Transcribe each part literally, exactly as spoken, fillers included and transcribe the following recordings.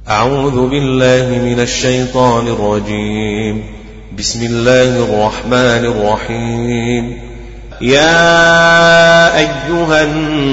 أعوذ بالله من الشيطان الرجيم. بسم الله الرحمن الرحيم. يا أيها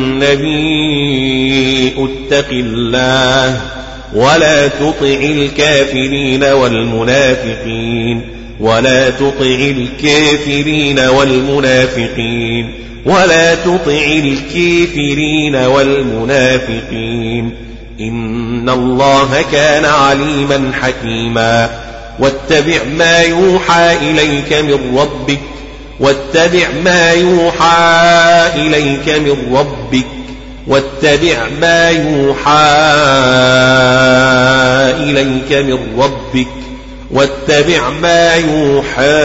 النبي اتق الله ولا تطع الكافرين والمنافقين ولا تطع الكافرين والمنافقين ولا تطع الكافرين والمنافقين إن الله كان عليما حكيما. واتبع ما يوحى إليك من ربك واتبع ما يوحى إليك من ربك واتبع ما يوحى إليك من ربك واتبع ما يوحى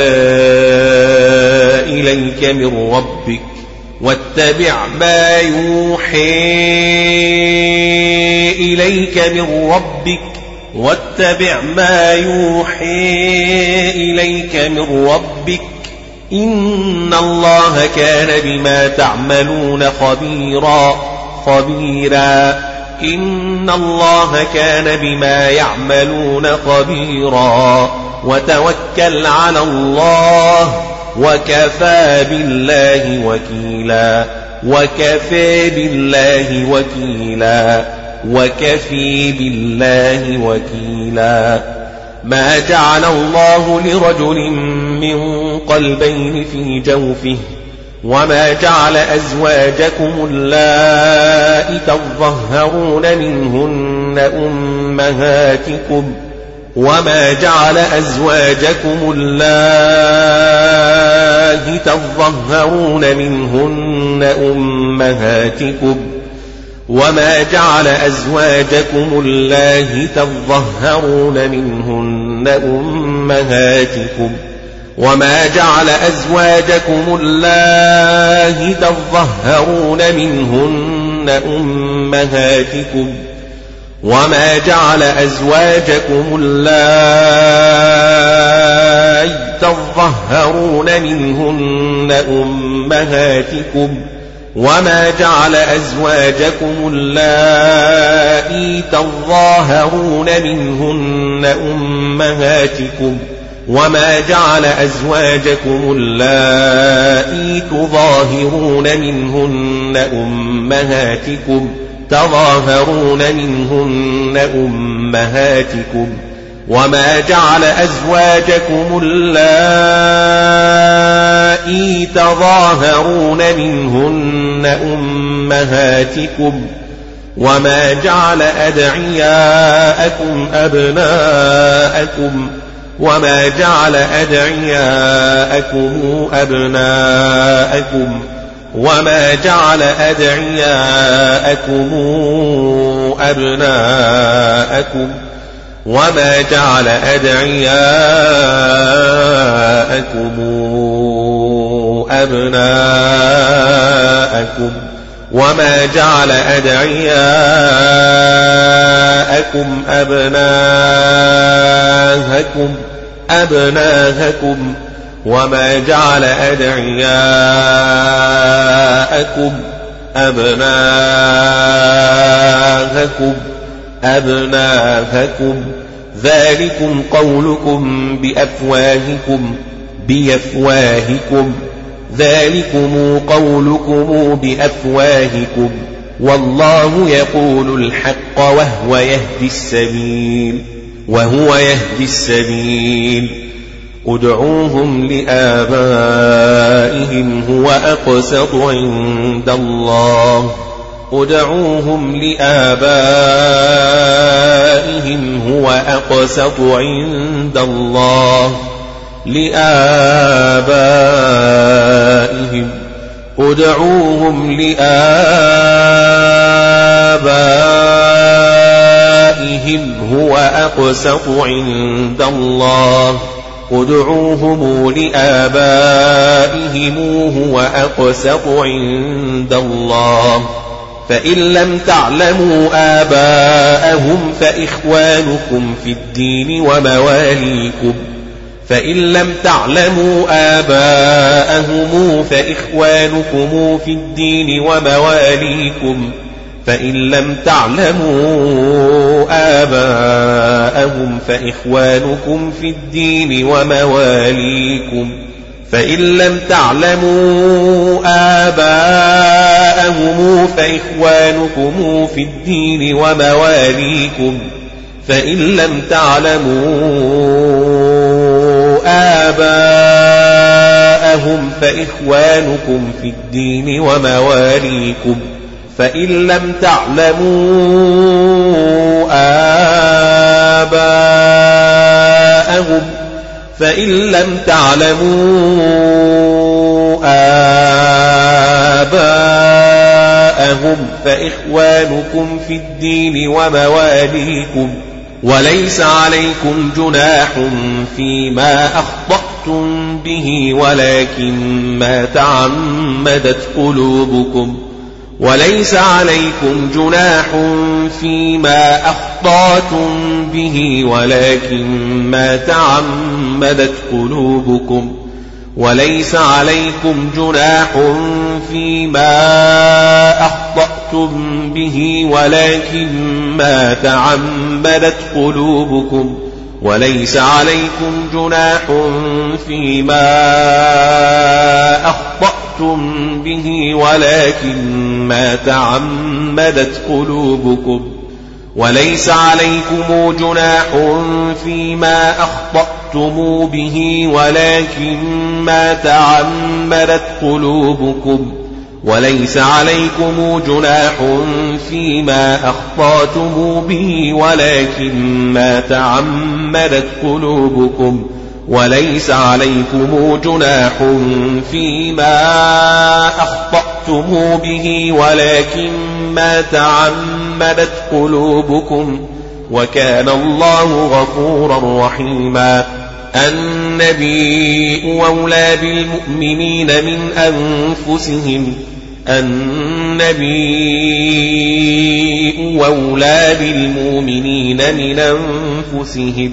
إليك من ربك واتبع ما يوحى إليك من ربك واتبع ما يوحى إليك من ربك إن الله كان بما تعملون خبيرا خبيرا إن الله كان بما يعملون خبيرا. وتوكل على الله وكفى بالله وكيلا وكفى بالله وكيلا وكفي بالله وكيلا. ما جعل الله لرجل من قلبين في جوفه وما جعل أزواجكم اللائي تظهرون منهن أمهاتكم وما جعل أزواجكم اللائي تظهرون منهن أمهاتكم وما جعل أزواجكم اللائي تظهرون منهن أمهاتكم وما جعل أزواجكم اللائي تظهرون منهن أمهاتكم وما جعل أزواجكم اللائي تظهرون منهن أمهاتكم وما جعل أزواجكم اللائي تظاهرون منهن أمهاتكم وما جعل أزواجكم اللائي تظاهرون منهن أمهاتكم تظاهرون منهن أمهاتكم وما جعل أزواجكم اللائي تظاهرون منهن أمهاتكم وما جعل أدعياءكم أبناءكم وما جعل أدعياءكم أبناءكم وما جعل أدعياءكم أبناءكم وما جعل أدعياءكم أبناءكم وما جعل أدعياءكم أبناءكم أبناءكم وما جعل أدعياءكم أبناءكم أبناءكم ذلكم قولكم بأفواهكم بأفواهكم ذلكم قولكم بأفواهكم والله يقول الحق وهو يهدي السبيل وهو يهدي السبيل. ادعوهم لآبائهم هو أقسط عند الله ادعوهم لآبائهم هو أقسط عند الله لآبائهم ادعوهم لآبائهم هو أقسط عند الله ادعوهم لآبائهم هو أقسط عند الله فإن لم تعلموا آباءهم فإخوانكم في الدين ومواليكم فإن لم تعلموا آباءهم فإخوانكم في الدين ومواليكم فإن لم تعلموا آباءهم فإخوانكم في الدين ومواليكم فإن لم تعلموا آباءهم فإخوانكم في الدين ومواليكم فإن لم تعلموا آباءهم فإخوانكم في الدين ومواليكم فإن لم تعلموا آباءهم فإن لم تعلموا آباءهم فإخوانكم في الدين ومواليكم وليس عليكم جناح فيما أخطأتم به ولكن ما تعمدت قلوبكم وليس عليكم جناح فيما أخطأتم به ولكن ما تعمدت قلوبكم وليس عليكم جناح فيما أخطأتم به ولكن ما تعمدت قلوبكم وليس عليكم جناح فيما أخطأتم به ولكن ما تعمدت قلوبكم وليس عليكم جناح فيما أخطأتم به ولكن ما تعمدت قلوبكم وليس عليكم جناح فيما أخطأتم به ولكن ما تعمدت قلوبكم وليس عليكم جناح فيما أخطأتم به ولكن ما تعمدت قلوبكم وكان الله غفورا رحيما. النبي أولى بالمؤمنين من أنفسهم النبي أولى بالمؤمنين من أنفسهم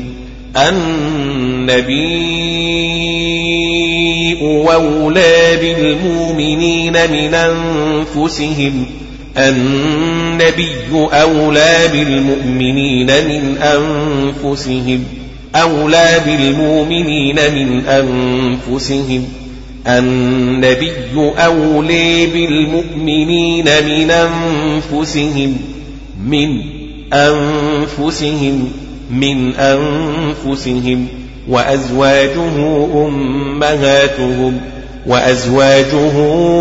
النبي أولى بالمؤمنين من أنفسهم النبي أولى بالمؤمنين من أنفسهم أولى بالمؤمنين من أنفسهم النبي أولى بالمؤمنين من أنفسهم من أنفسهم من أنفسهم وأزواجه أمهاتهم وأزواجه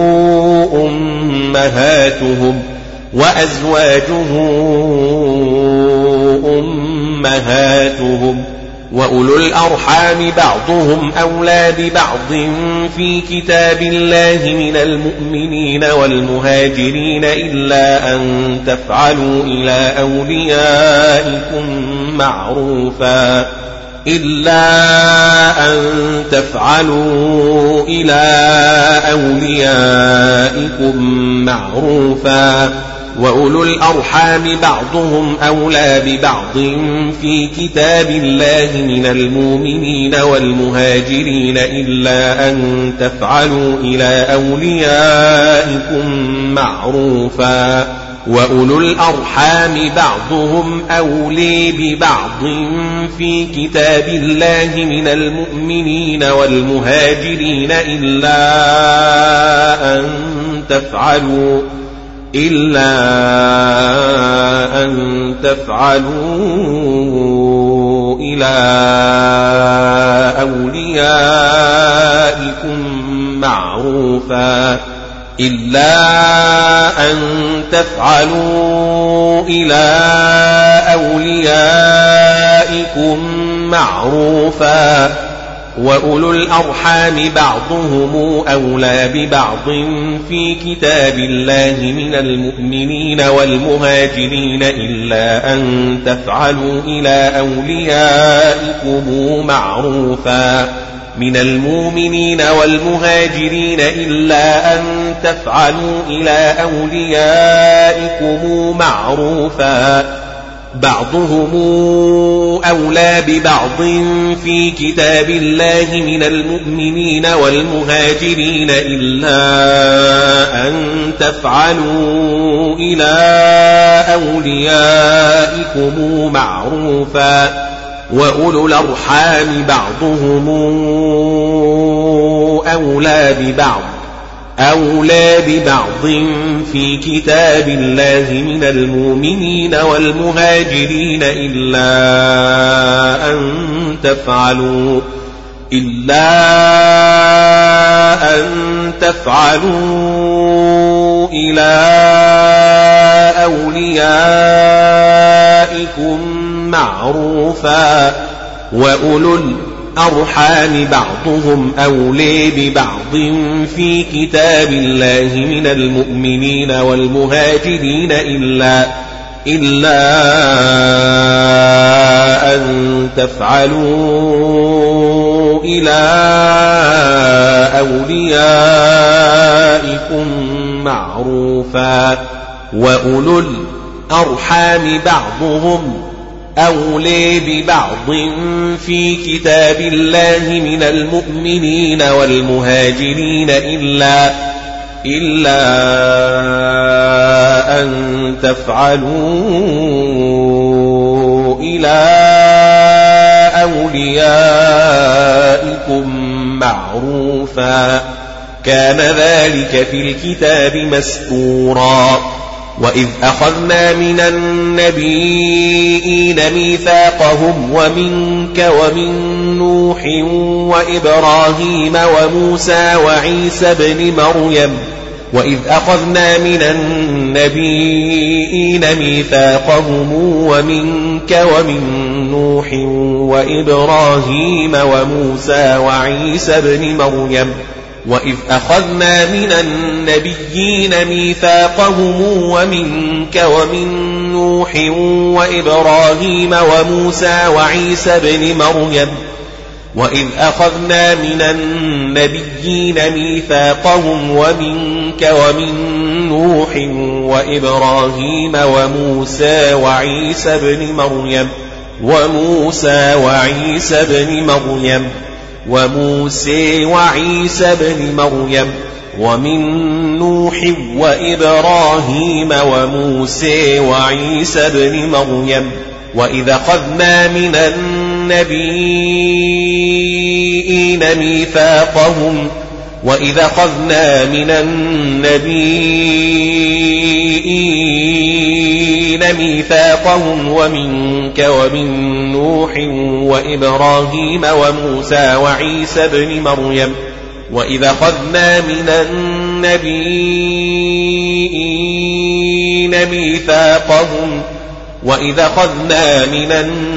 أمهاتهم وأزواجه أمهاتهم وأولو الأرحام بعضهم أولى ببعض في كتاب الله من المؤمنين والمهاجرين إلا أن تفعلوا إلى أوليائكم معروفا إلا أن تفعلوا إلى أوليائكم معروفا وأولو الأرحام بعضهم أولى ببعض في كتاب الله من المؤمنين والمهاجرين إلا أن تفعلوا إلى أوليائكم معروفا وأولو الأرحام بعضهم أولى ببعض في كتاب الله من المؤمنين والمهاجرين إلا أن تفعلوا إلا أن تفعلوا إلى أوليائكم معروفا إلا أن تفعلوا إلى أوليائكم معروفا وأولو الأرحام بعضهم أولى ببعض في كتاب الله من المؤمنين والمهاجرين إلا أن تفعلوا إلى أوليائكم معروفا من المؤمنين والمهاجرين إلا أن تفعلوا إلى أوليائكم معروفا بعضهم أولى ببعض في كتاب الله من المؤمنين والمهاجرين إلا أن تفعلوا إلى أوليائكم معروفا وأولو الأرحام بعضهم أولى ببعض أولى ببعض في كتاب الله من المؤمنين والمهاجرين إلا أن تفعلوا إلا أن تفعلوا إلى أوليائكم معروفا وأولو الأرحام بعضهم أولى ببعض في كتاب الله من المؤمنين والمهاجرين إلا إلا أن تفعلوا إلى أوليائكم معروفا وأولو الأرحام بعضهم أولى ببعض في كتاب الله من المؤمنين والمهاجرين إلا إلا أن تفعلوا إلى أوليائكم معروفا كان ذلك في الكتاب مسطورا وإذ أخذنا من النبيين ميثاقهم ومنك ومن نوح وإبراهيم وموسى وعيسى بن مريم وإذ أخذنا من النبيين ميثاقهم ومنك ومن نوح وإبراهيم وموسى وعيسى بن مريم وإذ أخذنا من النبيين ميثاقهم ومنك ومن نوح وإبراهيم وموسى وعيسى بن مريم وإذ أخذنا من النبيين ميثاقهم ومنك ومن نوح وإبراهيم وموسى وعيسى بن مريم وموسى وعيسى بن مريم وموسى وعيسى بن مريم ومن نوح وإبراهيم وموسى وعيسى بن مريم وإذا أخذنا من النبيين ميثاقهم وإذا أخذنا من النبيين ميثاقهم ومنك ومن نوح وإبراهيم وموسى وعيسى بن مريم وإذا أخذنا من النبيين ميثاقهم وإذا أخذنا من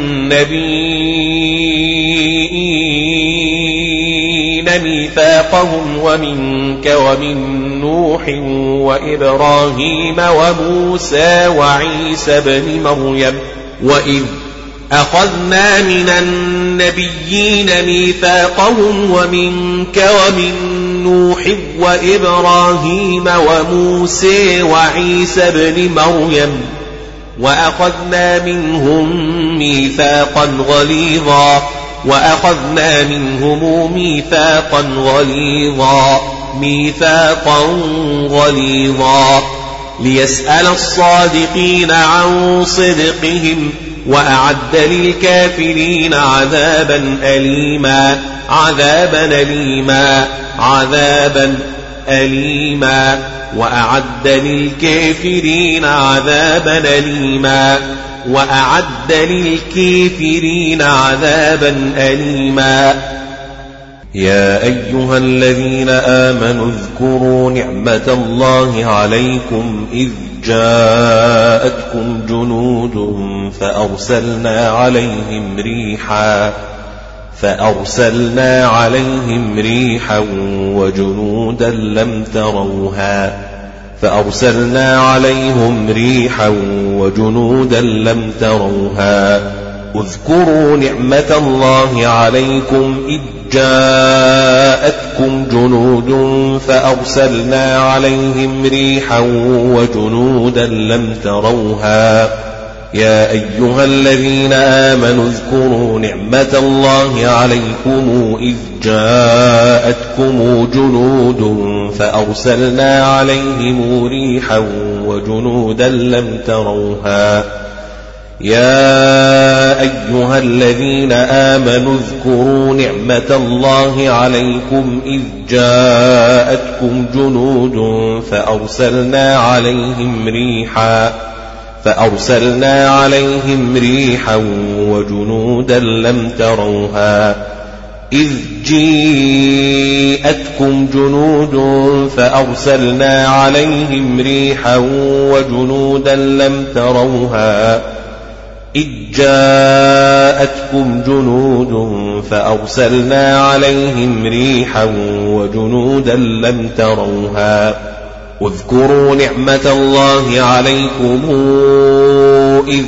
النبيين ميثاقهم ومنك ومن نوح وإبراهيم وموسى وعيسى بن مريم وإذ أخذنا من النبيين ميثاقهم ومنك ومن نوح وإبراهيم وموسى وعيسى بن مريم وأخذنا منهم ميثاقا غليظا وأخذنا منهم ميثاقا غليظا ميثاقا غليظا ليسأل الصادقين عن صدقهم وأعد للكافرين عذابا أليما عذابا أليما عذابا أليما وأعد للكافرين عذابا أليما وأعد للكافرين عذابا أليما يا أيها الذين آمنوا اذكروا نعمة الله عليكم إذ جاءتكم جنود فأرسلنا عليهم ريحا فأرسلنا عليهم ريحا وجنودا لم تروها فأرسلنا عليهم ريحا وجنودا لم تروها اذكروا نعمة الله عليكم إذ جاءتكم جنود فأرسلنا عليهم ريحا وجنودا لم تروها يا أيها الذين آمنوا اذكروا نعمة الله عليكم إذ جاءتكم جنود فأرسلنا عليهم ريحا وجنودا لم تروها يا أيها الذين آمنوا اذكروا نعمة الله عليكم إذ جاءتكم جنود فأرسلنا عليهم ريحا فأرسلنا عليهم ريحا وجنودا لم تروها إذ جاءتكم جنود فأرسلنا عليهم ريحا وجنودا لم تروها إذ جاءتكم جنود فأرسلنا عليهم ريحا وجنودا لم تروها واذكروا نعمة الله عليكم إذ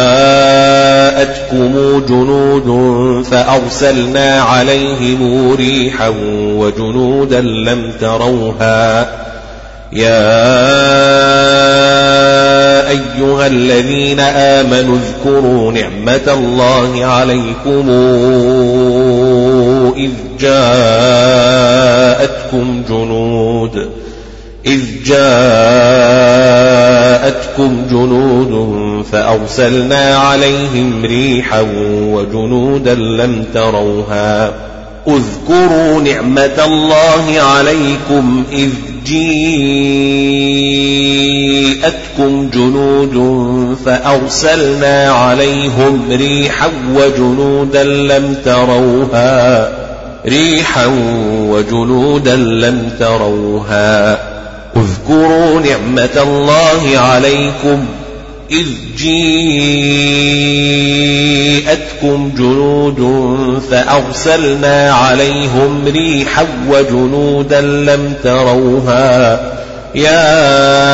جاءتكم جنود فأرسلنا عليهم ريحا وجنودا لم تروها يا أيها الذين آمنوا اذكروا نعمة الله عليكم إذ جاءتكم جنود إذ جاءتكم جنود فأرسلنا عليهم ريحا وجنودا لم تروها اذكروا نعمة الله عليكم إذ جاءتكم جنود فأرسلنا عليهم ريحا وجنودا لم تروها ريحا وجنودا لم تروها اذكروا نعمة الله عليكم إذ جاءتكم جنود فأرسلنا عليهم ريحا وجنودا لم تروها يا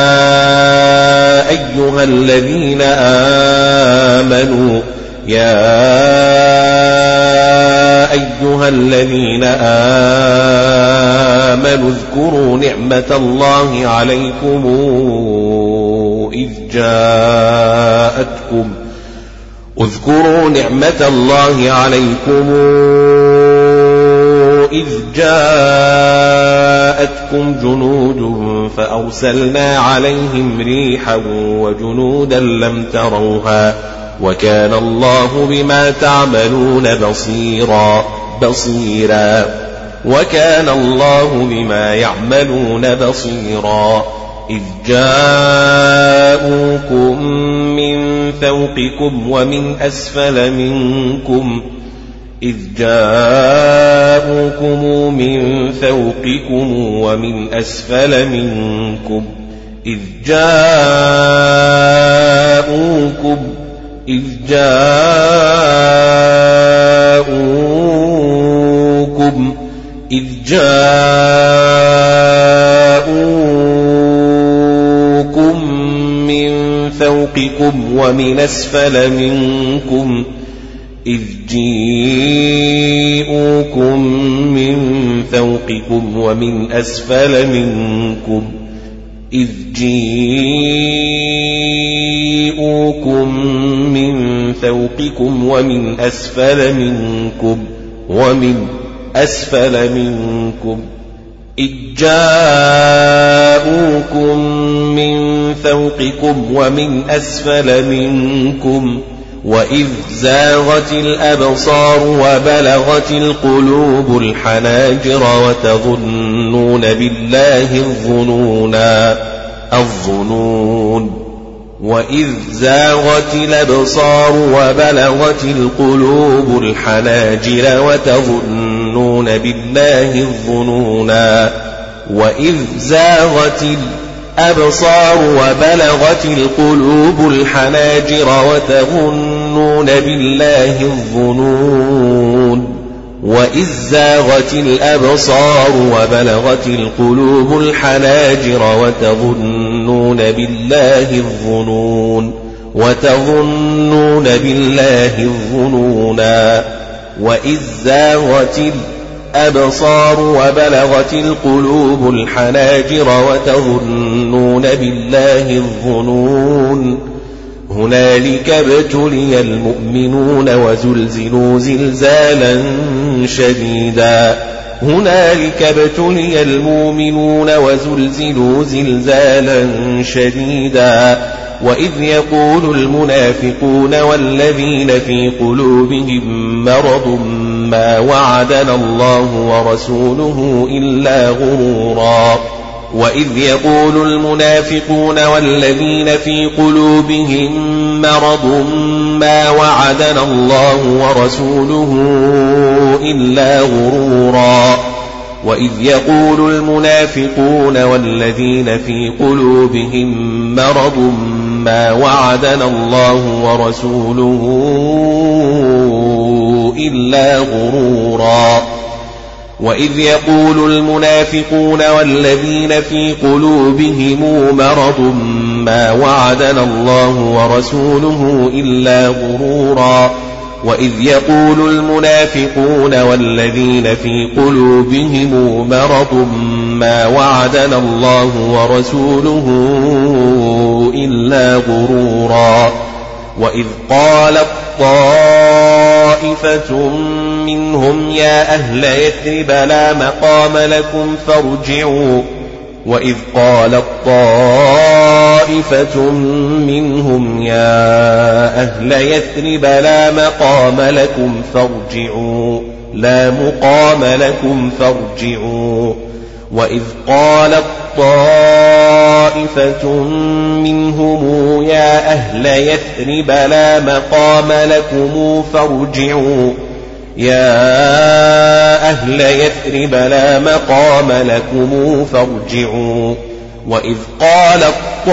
أيها الذين آمنوا يا أيها الذين آمنوا اذكروا نعمة الله عليكم إذ جاءتكم اذكروا نعمة الله عليكم إذ جاءتكم جنود فأرسلنا عليهم ريحا وجنودا لم تروها وكان الله بما تعملون بصيرا بصيرا وكان الله بما يعملون بصيرا إذ جاءوكم من فوقكم ومن أسفل منكم إذ جاءوكم من فوقكم ومن أسفل منكم إذ جاءوكم إذ جاءوكم إذ جاءوكم من فوقكم ومن أسفل منكم إذ جاءوكم من فوقكم ومن أسفل منكم إذ جاءوكم من فوقكم ومن أسفل منكم ومن أسفل منكم إذ جاءوكم من فوقكم ومن أسفل منكم وإذ زاغت الأبصار وبلغت القلوب الحناجر وتظنون بالله الظنونا الظنون وإذ زاغت الأبصار وبلغت القلوب الحناجر وتظنون بالله الظنونا وإذ زاغت الأبصار وبلغت القلوب الحناجر وتظنون بالله الظنون وإذ زاغت الأبصار وبلغت القلوب الحناجر وتظنون بالله الظنون وتظنون بالله الظنونا وإذ زاغت الأبصار وبلغت القلوب الحناجر وتظنون بالله الظنون هنالك ابتلي المؤمنون وزلزلوا زلزالا شديدا هنالك ابتلي المؤمنون وزلزلوا زلزالا شديدا وإذ يقول المنافقون والذين في قلوبهم مرض ما وعدنا الله ورسوله إلا غرورا وإذ يقول المنافقون والذين في قلوبهم مرض ما وعدنا الله ورسوله إلا غرورا وإذ يقول المنافقون والذين في قلوبهم مرض ما وعدنا الله ورسوله إلا غرورا وإذ يقول المنافقون والذين في قلوبهم مرض ما وعدنا الله ورسوله إلا غرورا وإذ يقول المنافقون والذين في قلوبهم مرض ما وعدنا الله ورسوله إلا غرورا وإذ قالت طائفة منهم يا أهل يثرب لا مقام لكم فارجعوا وإذ قالت طائفة منهم يا أهل يثرب لا مقام لكم فارجعوا لا مقام لكم فارجعوا وإذ قالت طائفة منهم يا أهل يثرب لا مقام لكم فارجعوا يا أهل يثرب لا مقام لكم فارجعوا وإذ قالت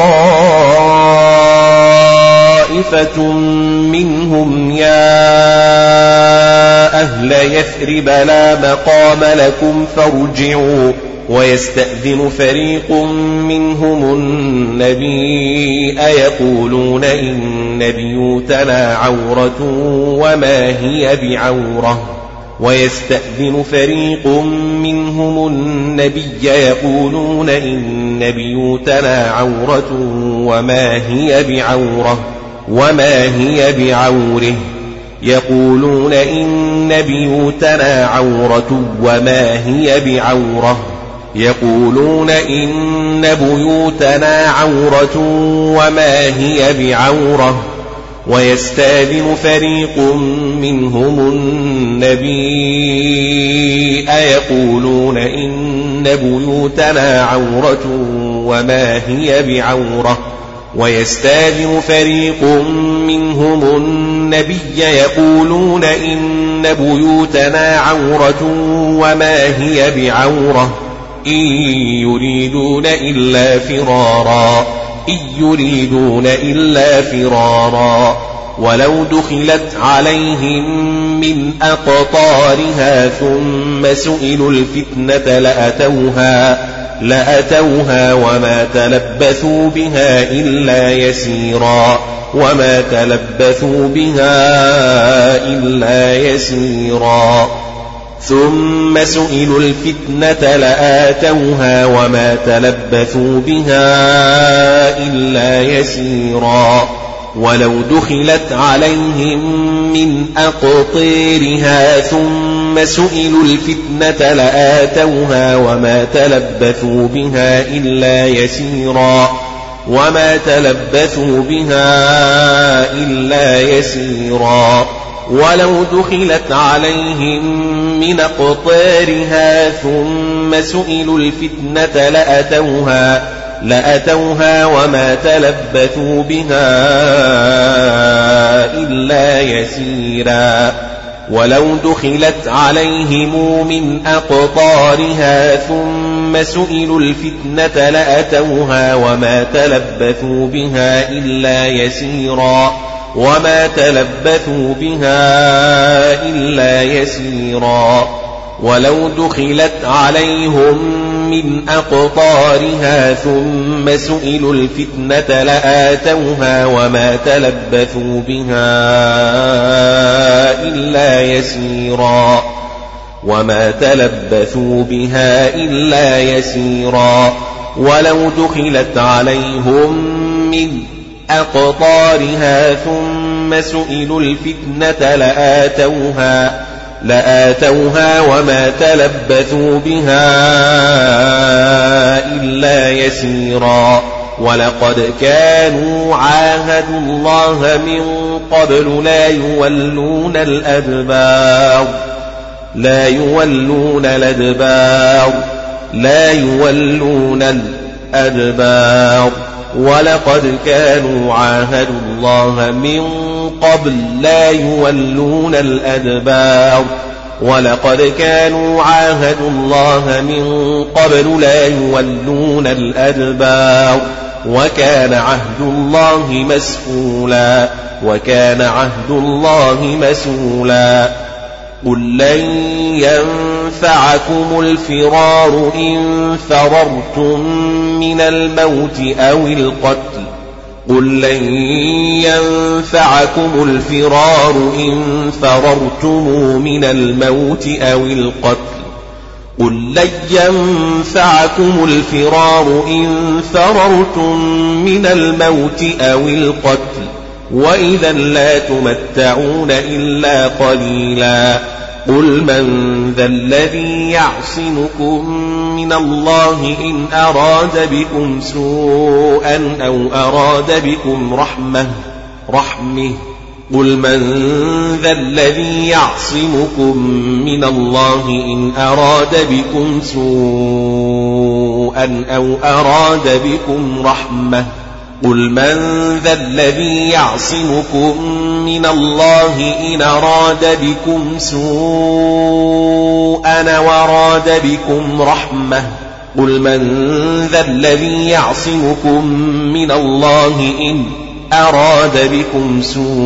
طائفة منهم يا أهل يثرب لا مقام لكم فارجعوا ويستأذن فريق منهم النبي يقولون إن بيوتنا عورة وما هي بعورة ويستأذن فريق منهم النبي يقولون إن بيوتنا عورة وما هي بعورة وما هي بعوره يقولون إن بيوتنا عورة وما هي بعورة يقولون إن بيوتنا عورة وما هي بعورة ويستأذن فريق منهم النبي يقولون إن بيوتنا عورة وما هي بعورة ويستأذن فريق منهم النبي يقولون إن بيوتنا عورة وما هي بعورة إن يريدون إلا فرارا إن يريدون إلا فرارا ولو دخلت عليهم من أقطارها ثم سئلوا الفتنة لأتوها لأتوها وما تلبثوا بها إلا يسيرا وما تلبثوا بها إلا يسيرا ثم سئلوا الفتنة لآتوها وما تلبثوا بها إلا يسيرا ولو دخلت عليهم من أقطيرها ثم سئلوا الفتنة لآتوها وما تلبثوا بها إلا يسيرا وما تلبثوا بها إلا يسيرا ولو دخلت عليهم من أقطارها ثم سئلوا الفتنة لأتوها لأتوها وما تلبثوا بها إلا يسيرا ولو دخلت عليهم من أقطارها ثم سئلوا الفتنة لأتوها وما تلبثوا بها إلا يسيرا وما تلبثوا بها إلا يسيرا ولو دخلت عليهم من أقطارها ثم سئلوا الفتنة لآتوها وما تلبثوا بها إلا يسيرا وما تلبثوا بها إلا يسيرا ولو دخلت عليهم من أقطارها ثم سئلوا الفتنة لآتوها, لآتوها وما تلبثوا بها إلا يسيرا. ولقد كانوا عاهدوا الله من قبل لا يولون الأدبار لا يولون الأدبار لا يولون الأدبار ولقد كانوا عاهدوا الله من قبل لا يولون الأدبار ولقد كانوا عاهدوا الله من قبل لا يولون الأدبار وكان عهد الله مسؤولا وكان عهد الله مسؤولا. قل لن ينفعكم الفرار إن فررتم من الموت أو القتل قل لن ينفعكم الفرار إن فررتم من الموت أو القتل قل لن ينفعكم الفرار إن فررتم من الموت أو القتل وإذا لا تمتعون إلا قليلا. قل من ذا الذي يعصمكم من الله إن أراد بكم سوءا أو أراد بكم رحمة رحمه قل من ذا الذي يعصمكم من الله إن أراد بكم سوءا أو أراد بكم رحمة قل من ذا الذي يعصمكم من الله إن أراد بكم سوءا وأراد بكم رحمة قل من ذا الذي يعصمكم من الله إن أراد بكم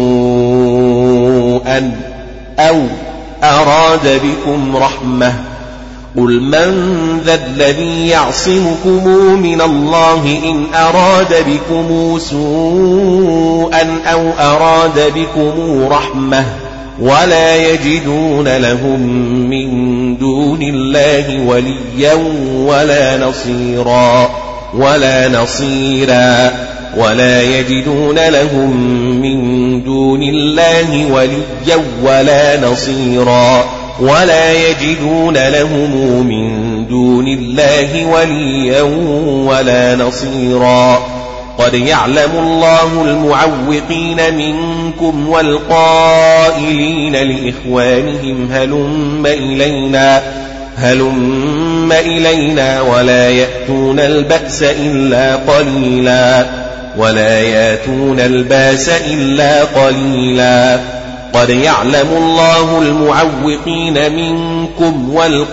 سوءا أو أراد بكم رحمة قل من ذا الذي يعصمكم من الله إن أراد بكم سوءا أو أراد بكم رحمة ولا يجدون لهم من دون الله وليا ولا نصيرا ولا نصيرا ولا يجدون لهم من دون الله وليا ولا نصيرا ولا يجدون لهم من دون الله وليا ولا نصيرا. قد يعلم الله المعوقين منكم والقائلين لإخوانهم هلم إلينا هلم إلينا ولا يأتون البأس إلا قليلا ولا يأتون الباس إلا قليلا. قد يعلم الله المعوقين منكم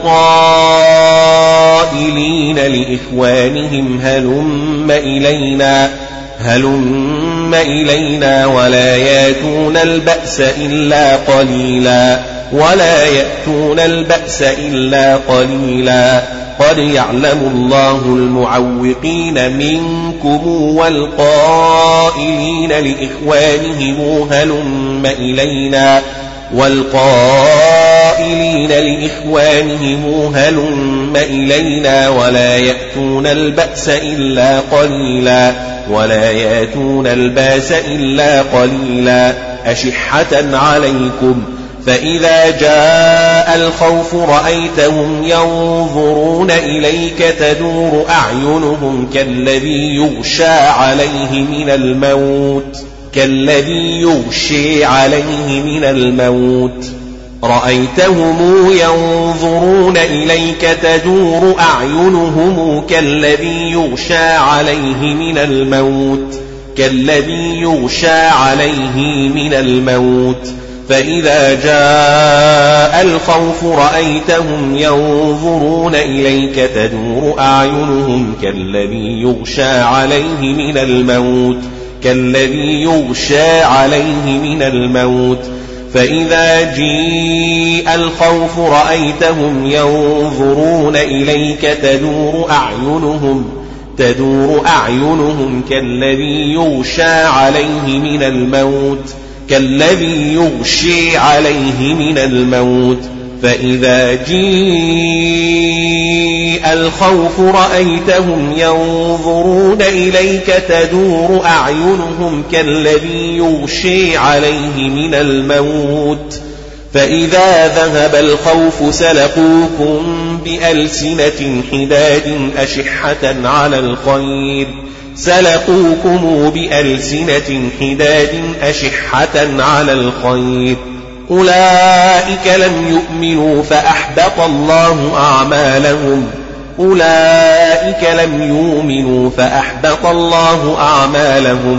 والقائلين لإخوانهم هلم إلينا هلم إلينا ولا يأتون البأس إلا قليلا ولا يأتون البأس إلا قليلا. قد يعلم الله المعوقين منكم والقائلين لإخوانهم هلم إلينا والقائلين لإخوانهم هلم إلينا ولا يأتون البأس إلا قليلا ولا يأتون الباس إلا قليلا. أشحة عليكم فإذا جاء الخوف رأيتهم ينظرون إليك تدور أعينهم كالذي يغشى عليه من الموت كالذي يغشي عليه من الموت رأيتهم ينظرون إليك تدور أعينهم كالذي يغشى عليه من الموت كالذي يغشى عليه من الموت فإذا جاء الخوف رأيتهم ينظرون إليك تدور أعينهم كالذي يغشى عليه من الموت كالذي يغشى عليه من الموت فإذا جيء الخوف رأيتهم ينظرون إليك تدور أعينهم تدور أعينهم كالذي يغشى عليه من الموت كالذي يغشي عليه من الموت فإذا جيء الخوف رأيتهم ينظرون إليك تدور أعينهم كالذي يغشي عليه من الموت فإذا ذهب الخوف سلقوكم بألسنة حداد أشحة على الخير سلقوكم بألسنة حداد أشحة على الخير أولئك لم يؤمنوا فأحبط الله أعمالهم أولئك لم يؤمنوا فأحبط الله أعمالهم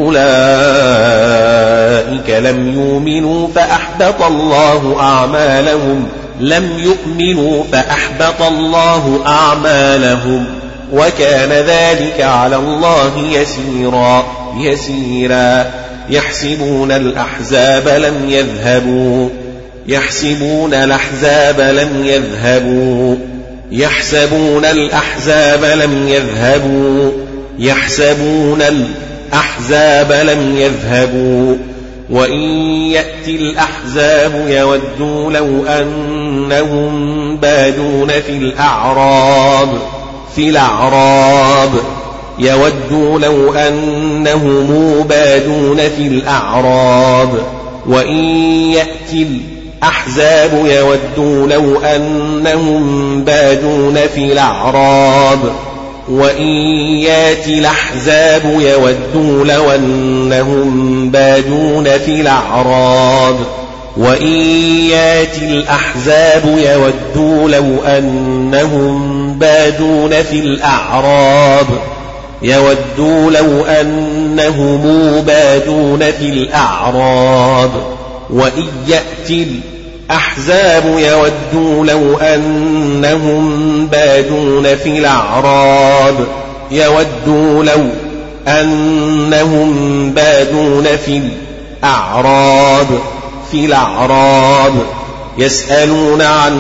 أولئك لم يؤمنوا فأحبط الله أعمالهم لم يؤمنوا فأحبط الله أعمالهم وكان ذلك على الله يسيرا يسيرا يحسبون الأحزاب لم يذهبوا يحسبون الأحزاب لم يذهبوا يحسبون الأحزاب لم يذهبوا يحسبون الأحزاب لم يذهبوا وإن يأتي الأحزاب يودوا لو أنهم بادون في الأعراب في الأعراب يودوا لو أنهم بادون في الأعراب وإن يأتي الأحزاب يودوا لو أنهم بادون في الأعراب وإن يأتي الأحزاب يودوا لو أنهم بادون في الأعراب وإن يأتي الأحزاب يودوا لو أنهم بادون في الأعراب يودوا لو أنهم بادون في الأعراب وإن يأتي الأحزاب يودوا لو أنهم بادون في الأعراب يودوا لو أنهم بادون في الأعراب في الأعراب يسألون عن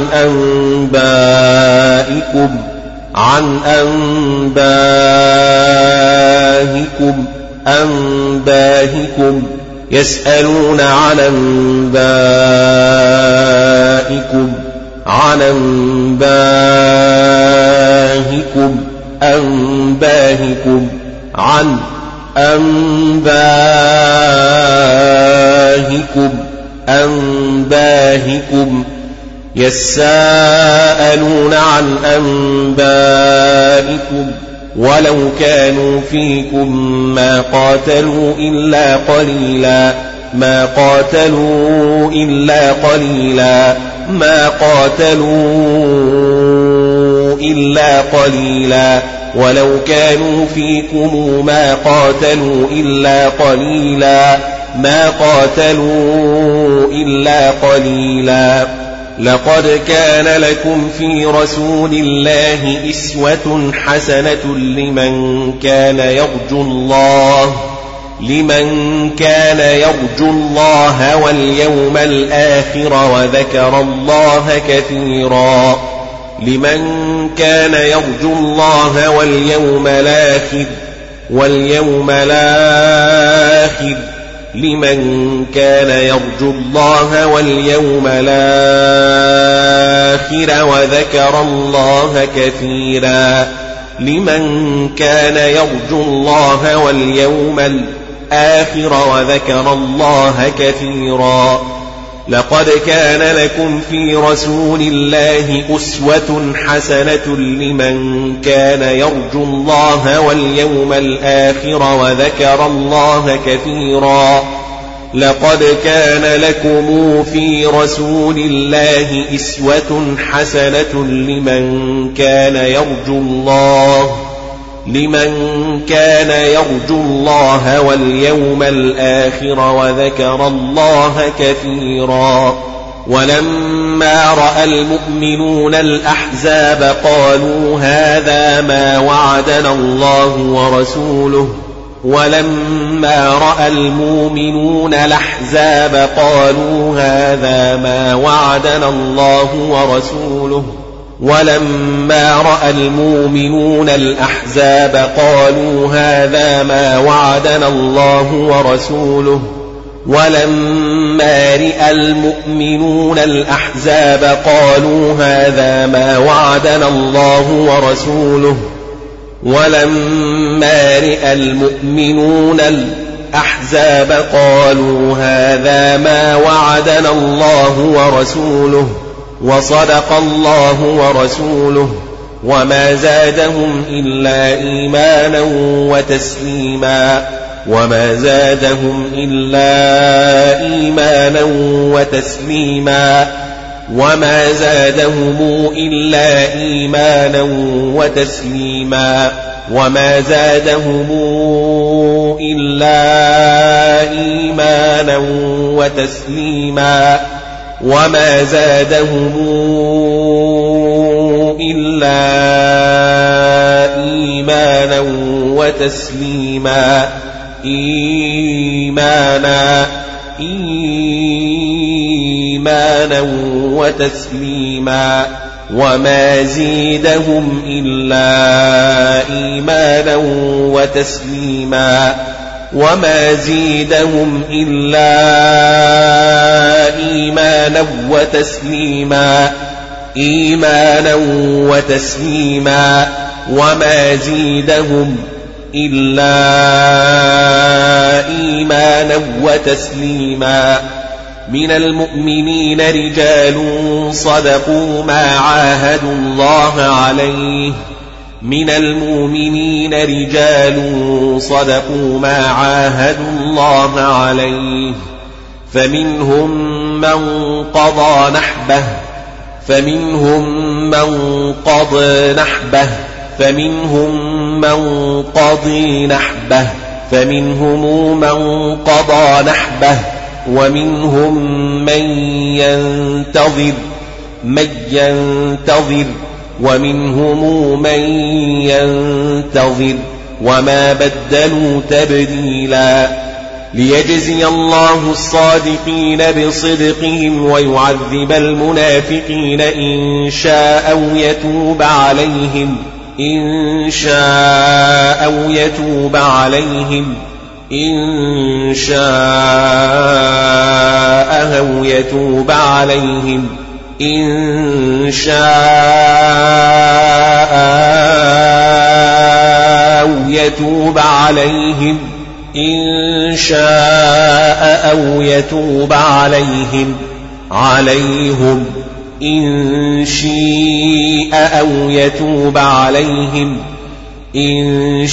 أنبائكم عن أنبائكم أنبائكم يسألون عن أنبائكم عن أنبائكم أنبائكم عن أنبائكم أنبائكم يسألون عن أنبائكم ولو كانوا فيكم ما قاتلوا إلا قليلا ما قاتلوا إلا قليلا ما قاتلوا إلا قليلا ولو كانوا فيكم ما قاتلوا إلا قليلا ما قاتلوا إلا قليلا لقد كان لكم في رسول الله أسوة حسنة لمن كان يرجو الله لمن كان يرجو الله واليوم الآخر وذكر الله كثيرا لمن كان يرجو الله واليوم الآخر واليوم الآخر لمن كان يرجو الله واليوم الآخر وذكر الله كثيرا لمن كان يرجو الله واليوم الآخر وذكر الله كثيرا لقد كان لكم في رسول الله أسوة حسنة لمن كان يرجو الله واليوم الآخر وذكر الله كثيرا لقد كان لكم في رسول الله أسوة حسنة لمن كان يرجو الله لمن كان يرجو الله واليوم الآخر وذكر الله كثيرا ولما رأى المؤمنون الأحزاب قالوا هذا ما وعدنا الله ورسوله ولما رأى المؤمنون الأحزاب قالوا هذا ما وعدنا الله ورسوله ولما رأى المؤمنون الأحزاب قالوا هذا ما وعدنا الله ورسوله ولما رأى المؤمنون الأحزاب قالوا هذا ما وعدنا الله ورسوله ولما رأى المؤمنون الأحزاب قالوا هذا ما وعدنا الله ورسوله وصدق الله ورسوله وما زادهم إلا إيمانا وتسليما وما زادهم إلا إيمانا وتسليما وما زادهم إلا إيمانا وتسليما وما زادهم إلا إيمانا وتسليما وما زادهم إلا إيمانا وتسليما إيمانا إيمانا وتسليما وما زيدهم إلا إيمانا وتسليما وما زيدهم إلا إيمانا وتسليما إيمانا وتسليما وما زيدهم إلا إيمانا وتسليما من المؤمنين رجال صدقوا ما عاهدوا الله عليه من المؤمنين رجال صدقوا ما عاهدوا الله عليه فمنهم من قضى نحبه فمنهم من قضى نحبه فمنهم من قضي نحبه فمنهم من قضى نحبه ومنهم من ينتظر من ينتظر ومنهم من ينتظر وما بدلوا تبديلا ليجزي الله الصادقين بصدقهم ويعذب المنافقين إن شاء أو يتوب عليهم إن شاء أو يتوب عليهم إن شاء أو يتوب عليهم إن شاء أو يتوب عليهم إن شاء أو يتوب عليهم عليهم إن شيء أو يتوب عليهم إن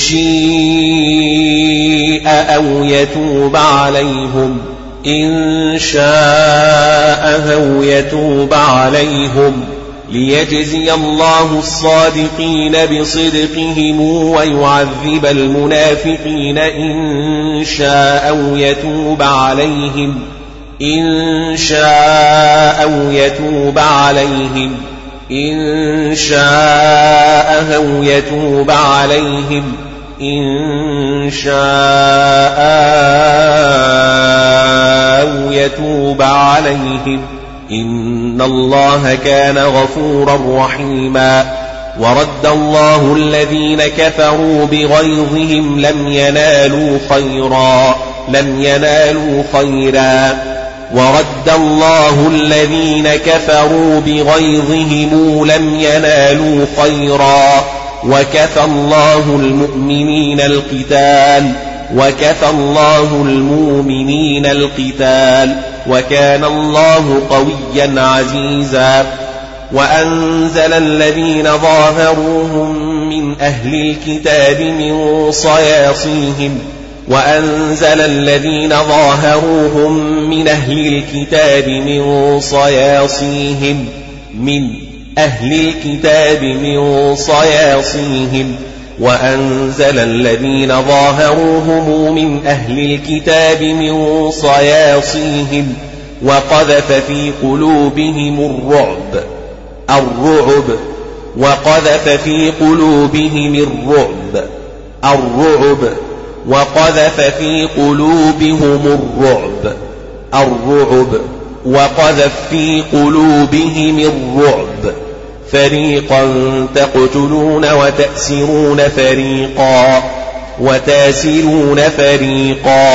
شيء أو يتوب عليهم إن شاء أو يتوب عليهم ليجزي الله الصادقين بصدقهم ويعذب المنافقين إن شاء أو يتوب عليهم إن شاء أو يتوب عليهم إن شاء أو يتوب عليهم إن شاء أو يتوب عليهم إن الله كان غفورا رحيما ورد الله الذين كفروا بغيظهم لم ينالوا خيرا لم ينالوا خيرا ورد الله الذين كفروا بغيظهم لم ينالوا خيرا وكفى الله المؤمنين القتال وكفى الله المؤمنين القتال وكان الله قويا عزيزا وأنزل الذين ظاهروهم من أهل الكتاب من صياصيهم وأنزل الذين ظاهروهم من أهل الكتاب من صياصيهم من أهل الكتاب من صياصيهم وأنزل الذين ظاهروهم من أهل الكتاب من صياصيهم وقذف في قلوبهم الرعب الرعب وقذف في قلوبهم الرعب الرعب وقذف في قلوبهم الرعب الرعب وقذف في قلوبهم الرعب فريقا تقتلون وتأسرون فريقا وتاسرون فريقا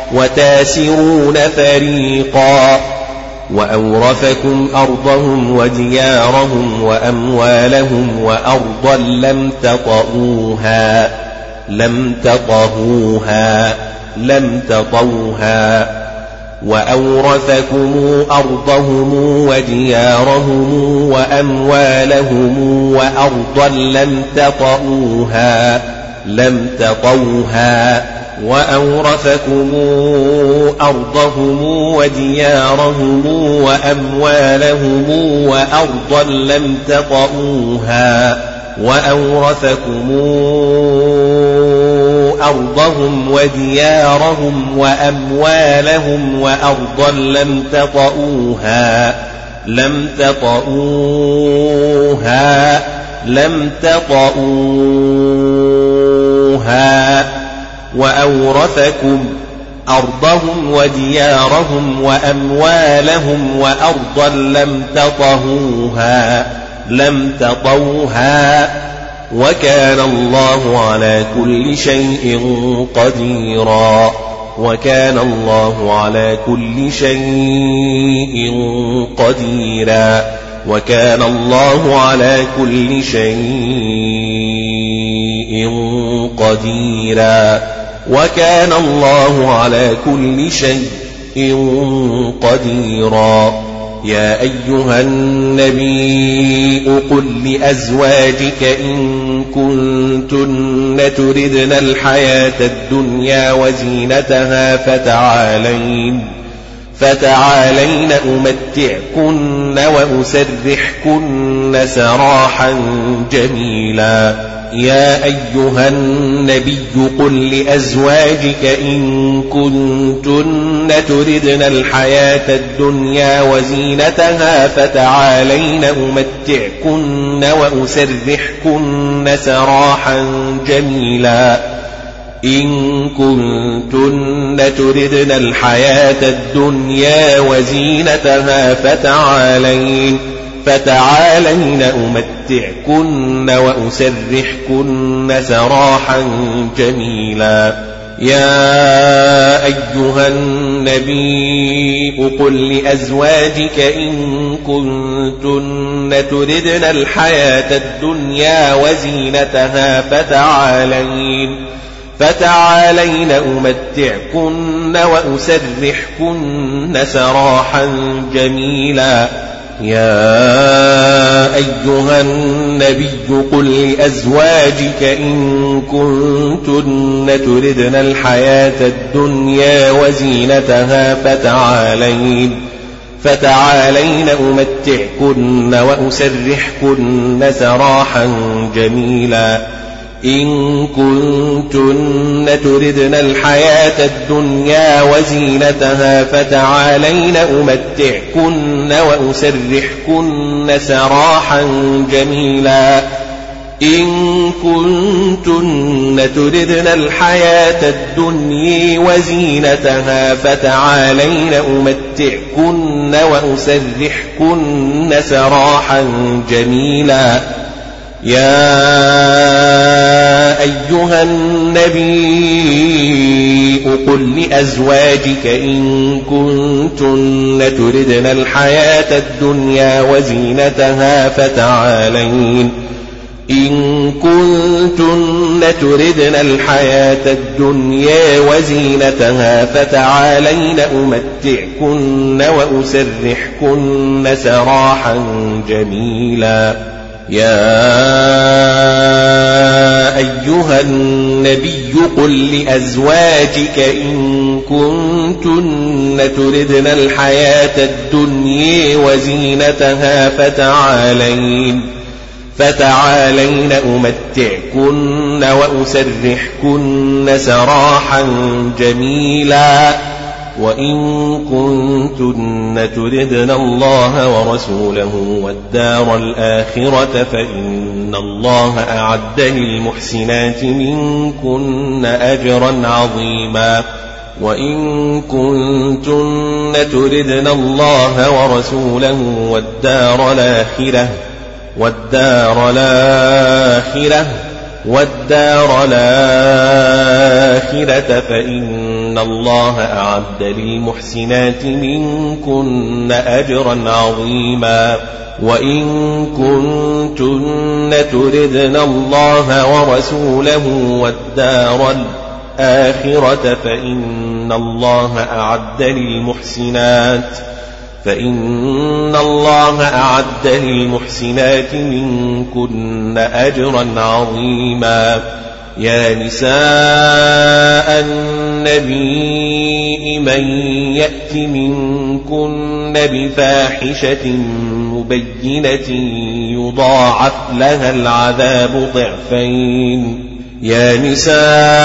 وتاسرون فريقا وأورثكم أرضهم وديارهم وأموالهم وأرضا لم تطئوها لم تطئوها لم تطئوها وأورثكم أرضهم وديارهم وأموالهم وأرضا لم تطئوها لم تطئوها وأورثكم أرضهم وديارهم وأموالهم وأرضا لم تطئوها وأورثكم أرضهم وديارهم وأموالهم وأرضا لم تطئوها لم تطئوها لم تطئوها وأورثكم أرضهم وديارهم وأموالهم وأرضا لم تطئوها لم تطئوها وكان الله على كل شيء قديرا وكان الله على كل شيء قديرا وكان الله على كل شيء قديرا وكان الله على كل شيء قديرا يا أيها النبي قل لأزواجك إن كنتن تردن الحياة الدنيا وزينتها فتعالين فتعالين أمتعكن وأسرحكن سراحا جميلا يا أيها النبي قل لأزواجك إن كنتن تردن الحياة الدنيا وزينتها فتعالين أمتعكن وأسرحكن سراحا جميلا إن كنتن تردن الحياة الدنيا وزينتها فتعالين فتعالين أمتعكن وأسرحكن سراحا جميلا يا أيها النبي قل لأزواجك إن كنتن تردن الحياة الدنيا وزينتها فتعالين فتعالين أمتعكن وأسرحكن سراحا جميلا يا أيها النبي قل لأزواجك إن كنتن تردن الحياة الدنيا وزينتها فتعالين فتعالين أمتعكن وأسرحكن سراحا جميلا إن كنتن تردن الحياة الدنيا وزينتها فتعالين أمتعكن وأسرحكن سراحا جميلا إن كنتن تردن الحياة الدنيا وزينتها فتعالين أمتعكن وأسرحكن سراحا جميلا يا أيها النبي قل لأزواجك إن كنتن تردن الحياة الدنيا وزينتها فتعالين إن كنتن تردن الحياة الدنيا وزينتها فتعالين أمتعكن وأسرحكن سراحا جميلا يا أيها النبي قل لأزواجك إن كنتن تردن الحياة الدنيا وزينتها فتعالين فتعالين أمتعكن وأسرحكن سراحا جميلا وإن كنتن تردن الله ورسوله والدار الآخرة فإن الله أعد للمحسنات منكن أجرا عظيما وإن كنتن تردن الله ورسوله والدار الآخرة والدار الآخرة والدار الآخرة فإن الله أعد للمحسنات منكن أجرا عظيما وإن كنتن تردن الله ورسوله والدار الآخرة فإن الله أعد للمحسنات فإن الله أعد للمحسنات منكن أجرا عظيما يا نساء النبي من يأت منكن بفاحشة مبينة يضاعف لها العذاب ضعفين يا نساء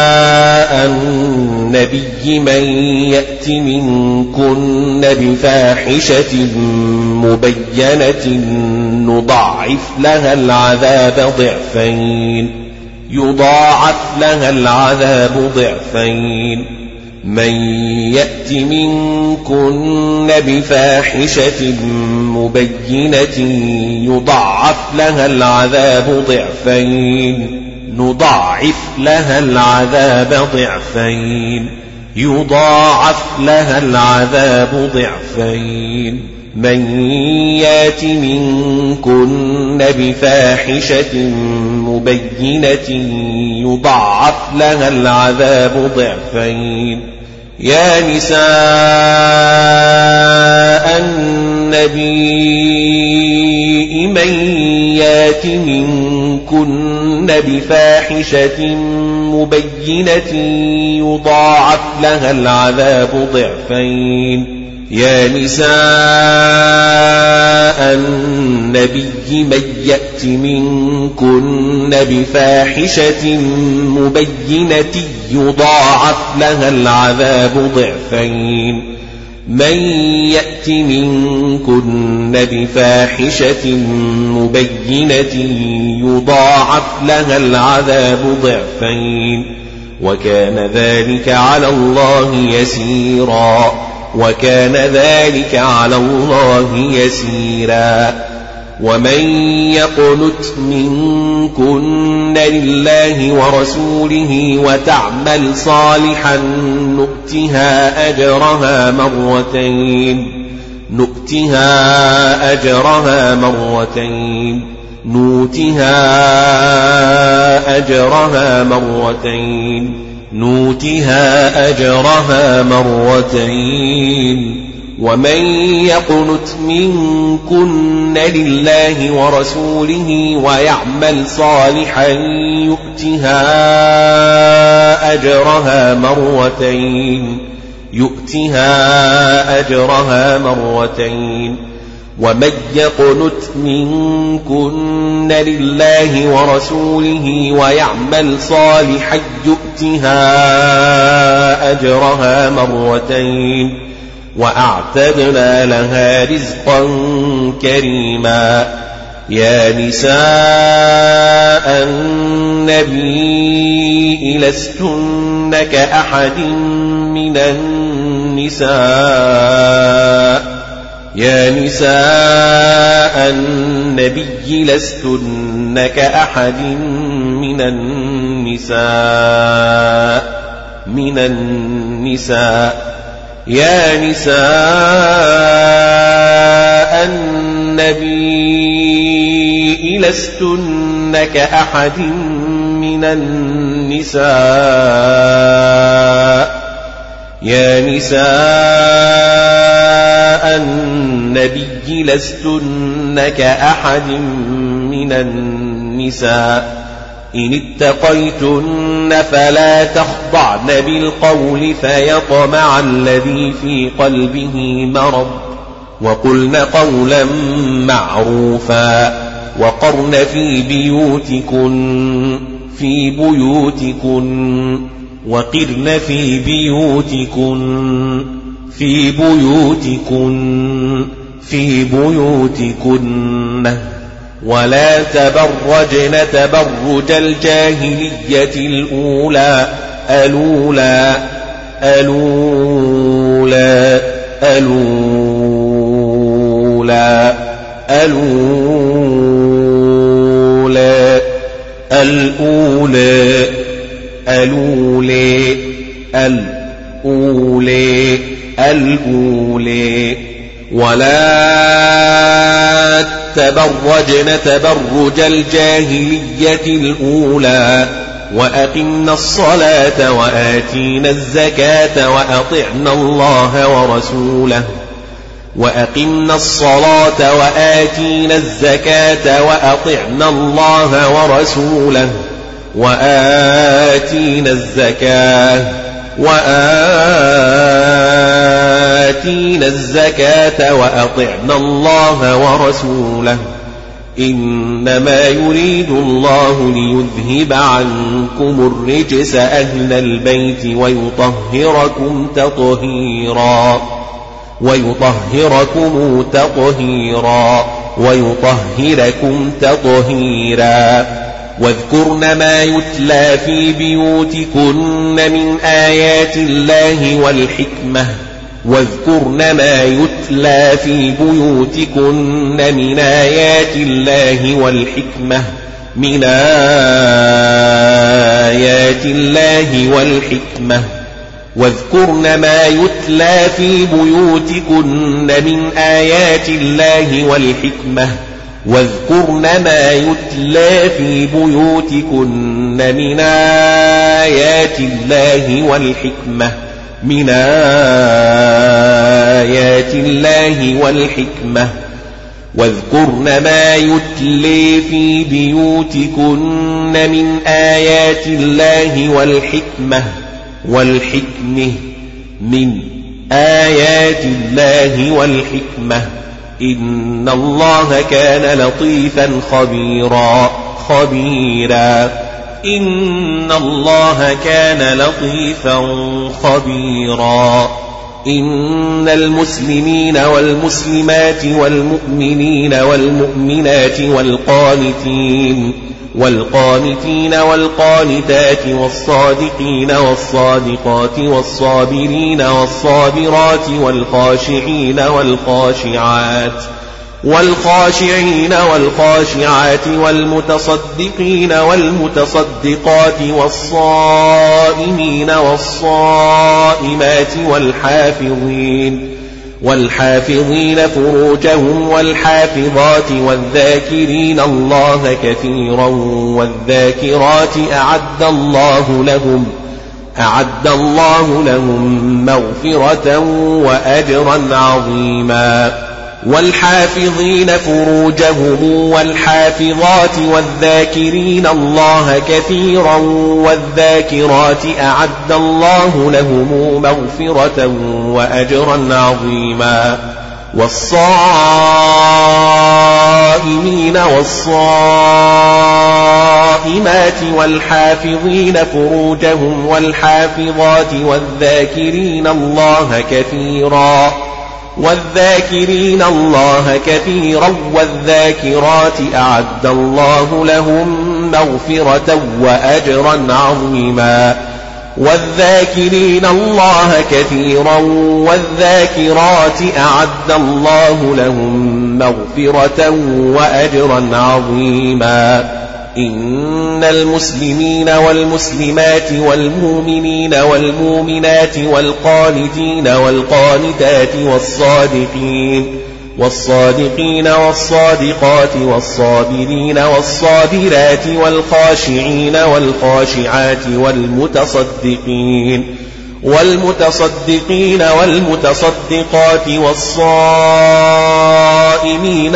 النبي من يأت منكن بفاحشة مبينة نضاعف لها العذاب ضعفين يضاعف لها العذاب ضعفين من يأت منكن بفاحشة مبينة يضاعف لها العذاب ضعفين نضاعف لها العذاب ضعفين يضاعف لها العذاب ضعفين من يات منكن بفاحشة مبينة يضاعف لها العذاب ضعفين يا نساء النبي من يات منكن بفاحشة مبينة يضاعف لها العذاب ضعفين يا نساء النبي من يأت منكن بفاحشة مبينة يضاعف لها العذاب ضعفين من يأت منكن بفاحشة مبينة يضاعف لها العذاب ضعفين وكان ذلك على الله يسيرا وكان ذلك على الله يسيرا ومن يقنت منكن لله ورسوله وتعمل صالحا نؤتها أجرها مرتين نؤتها أجرها مرتين نؤتها أجرها مرتين نؤتها أجرها مرتين ومن يقنت منكن لله ورسوله ويعمل صالحا يؤتها أجرها مرتين يؤتها أجرها مرتين ومن يقنت منكن لله ورسوله ويعمل صالحا يؤتها أجرها مرتين وأعتدنا لها رزقا كريما يا نساء النبي لستن كأحد من النساء يا نساء النبي لستن كأحد من النساء من النساء يا نساء النبي لستن كأحد من النساء يا نساء النبي لستن كأحد من النساء إن اتقيتن فلا تخضعن بالقول فيطمع الذي في قلبه مرض وقلن قولا معروفا وقرن في بيوتكن في بيوتكن وقرن في بيوتكن في بيوتكن في بيوتكن ولا تبرجن تبرج الجاهلية الأولى الأولى الأولى الأولى الأولى الأولى الأولى الأولى الأولى ولا تبرجن تبرج الجاهلية الأولى وأقمنا الصلاة وآتينا الزكاة وأطعنا الله ورسوله وأقمنا الصلاة وآتينا الزكاة وأطعنا الله ورسوله وآتينا الزكاة وآتينا الزكاة وأطعنا الله ورسوله إنما يريد الله ليذهب عنكم الرجس أهل البيت ويطهركم تطهيرا ويطهركم تطهيرا ويطهركم تطهيرا واذكرن ما يتلى في بيوتكن من آيات الله والحكمة واذكرن ما يتلى في بيوتكن من آيات الله والحكمة من آيات الله والحكمة واذكرن ما يتلى في بيوتكن من آيات الله والحكمة واذكرن ما يتلى في بيوتكن من آيات الله والحكمة من آيات الله والحكمة واذكرن ما يتلى في بيوتكن من آيات الله والحكمة والحكمة من آيات الله والحكمة إن الله كان لطيفا خبيرا خبيرا إن الله كان لطيفا خبيرا إن المسلمين والمسلمات والمؤمنين والمؤمنات والقانتين والقانتين والقانتات والصادقين والصادقات والصابرين والصابرات والخاشعين والخاشعات والخاشعين والخاشعات والمتصدقين والمتصدقات والصائمين والصائمات والحافظين والحافظين فروجهم والحافظات والذاكرين الله كثيرا والذاكرات أعد الله لهم أعد الله لهم مغفرة وأجرا عظيما والحافظين فروجهم والحافظات والذاكرين الله كثيرا والذاكرات أعد الله لهم مغفرة وأجرا عظيما والصائمين والصائمات والحافظين فروجهم والحافظات والذاكرين الله كثيرا والذاكرين الله كثيرا والذاكرات أعد الله لهم مغفرة وأجرا عظيما والذاكرين الله كثيرا والذاكرات أعد الله لهم مغفرة وأجرا عظيما إن المسلمين والمسلمات والمؤمنين والمؤمنات والقانتين والقانتات والصادقين والصادقين والصادقات والصابرين والصابرات والخاشعين والخاشعات والمتصدقين والمتصدقين والمتصدقات والصائمين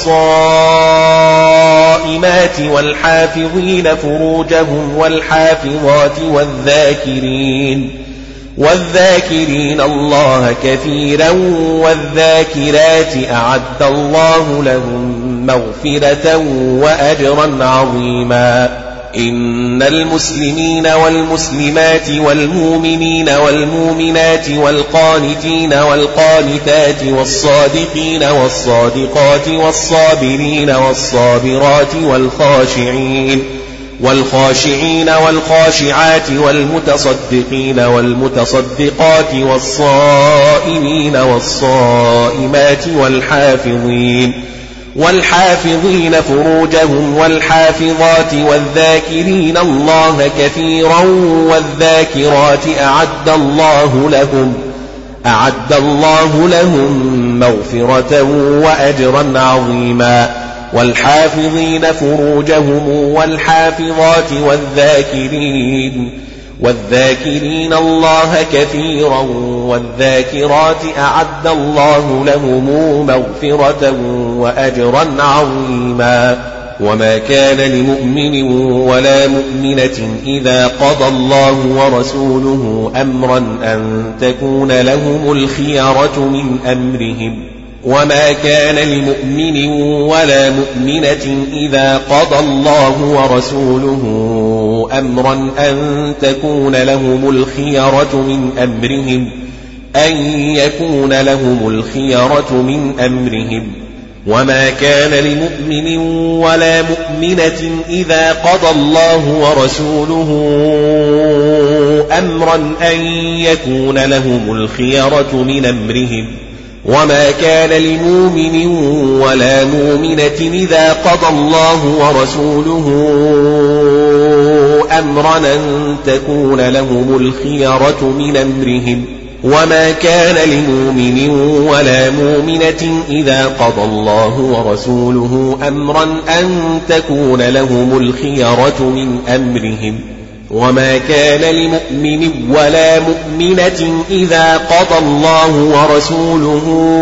والصائمات والحافظين فروجهم والحافظات والذاكرين والذاكرين الله كثيرا والذاكرات أعد الله لهم مغفرة وأجرا عظيما إن المسلمين والمسلمات والمؤمنين والمؤمنات والقانتين والقانتات والصادقين والصادقات والصابرين والصابرات والخاشعين والخاشعين والخاشعات والمتصدقين والمتصدقات والصائمين والصائمات والحافظين والحافظين فروجهم والحافظات والذاكرين الله كثيرا والذاكرات أعد الله لهم أعد الله لهم مغفرة وأجرا عظيما. والحافظين فروجهم والحافظات والذاكرين والذاكرين الله كثيرا والذاكرات أعد الله لهم مغفرة وأجرا عظيما. وما كان لمؤمن ولا مؤمنة إذا قضى الله ورسوله أمرا أن تكون لهم الخيرة من أمرهم وما كان لمؤمن ولا مؤمنة إذا قضى الله ورسوله أمرا أن تكون لهم الخيرة من أمرهم أن يكون لهم الخيرة من أمرهم وما كان لمؤمن ولا مؤمنة إذا قضى الله ورسوله أمرا أن يكون لهم الخيرة من أمرهم وما كان لمؤمن ولا مؤمنة إذا قضى الله ورسوله أمرا أن تكون لهم الخيرة من أمرهم وما كان لمؤمن ولا مؤمنة إذا قضى الله ورسوله أمرا أن تكون لهم الخيرة من أمرهم وما كان لمؤمن ولا مؤمنة إذا قضى الله ورسوله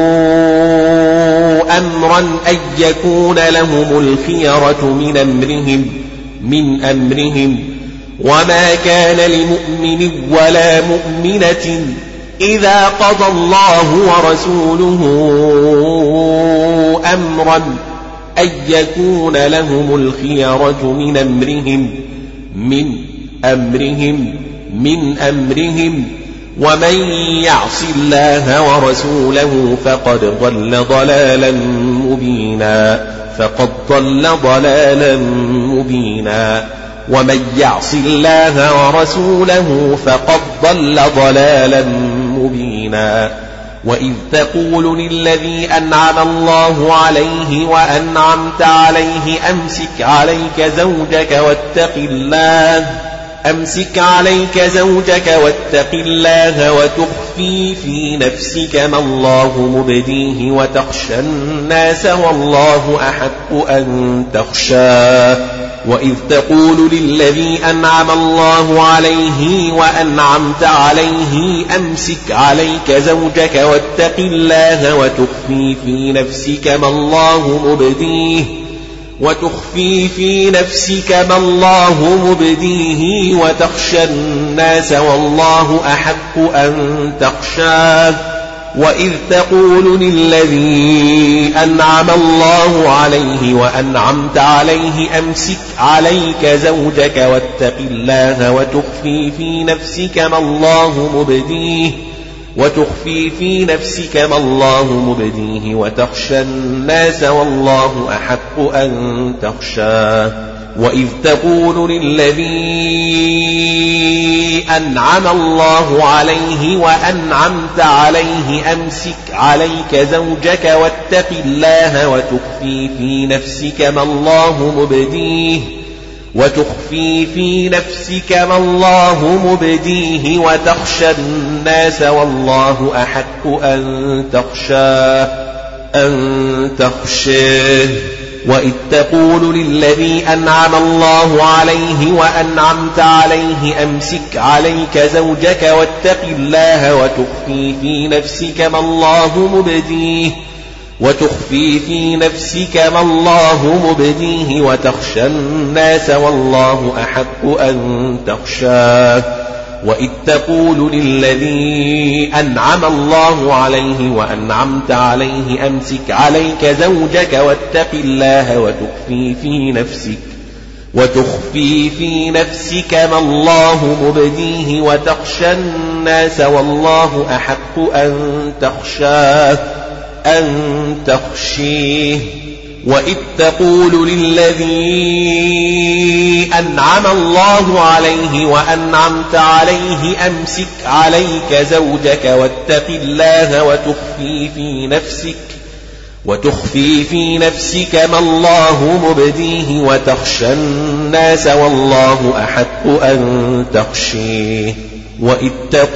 أمرا أن يكون لهم الخيرة من أمرهم من أمرهم وما كان لمؤمن ولا مؤمنة إذا قضى الله ورسوله أمرا أن يكون لهم الخيرة من أمرهم من أمرهم من أمرهم ومن يعص الله ورسوله فقد ضل ضلالا مبينا فقد ضل ضلالا مبينا ومن يعص الله ورسوله فقد ضل ضلالا مبينا. وإذ تقول للذي أنعم الله عليه وأنعمت عليه أمسك عليك زوجك واتق الله أمسك عليك زوجك واتق الله وتخفي في نفسك ما الله مبديه وتخشى الناس والله أحق أن تخشاه. وإذ تقول للذي أنعم الله عليه وأنعمت عليه أمسك عليك زوجك واتق الله وتخفي في نفسك ما الله مبديه وتخفي في نفسك ما الله مبديه وتخشى الناس والله أحق أن تخشاه. وإذ تقول للذي أنعم الله عليه وأنعمت عليه أمسك عليك زوجك واتق الله وتخفي في نفسك ما الله مبديه وتخفي في نفسك ما الله مبديه وتخشى الناس والله أحق أن تخشاه. وإذ تقول للذي أنعم الله عليه وأنعمت عليه أمسك عليك زوجك واتق الله وتخفي في نفسك ما الله مبديه وتخفي في نفسك ما الله مبديه وتخشى الناس والله أحق أن تخشاه أن تخشاه. وإذ تقول للذي أنعم الله عليه وأنعمت عليه أمسك عليك زوجك واتق الله وتخفي في نفسك ما الله مبديه وتخفي في نفسك ما الله مبديه وتخشى الناس والله أحق أن تخشاه. وإذ تقول للذي أنعم الله عليه وأنعمت عليه أمسك عليك زوجك واتق الله وتخفي في نفسك وتخفي في نفسك ما الله مبديه وتخشى الناس والله أحق أن تخشاه أن تخشيه. وإذ تقول للذي أنعم الله عليه وأنعمت عليه أمسك عليك زوجك واتق الله وتخفي في نفسك وتخفي في نفسك ما الله مبديه وتخشى الناس والله أحق أن تخشيه وإذ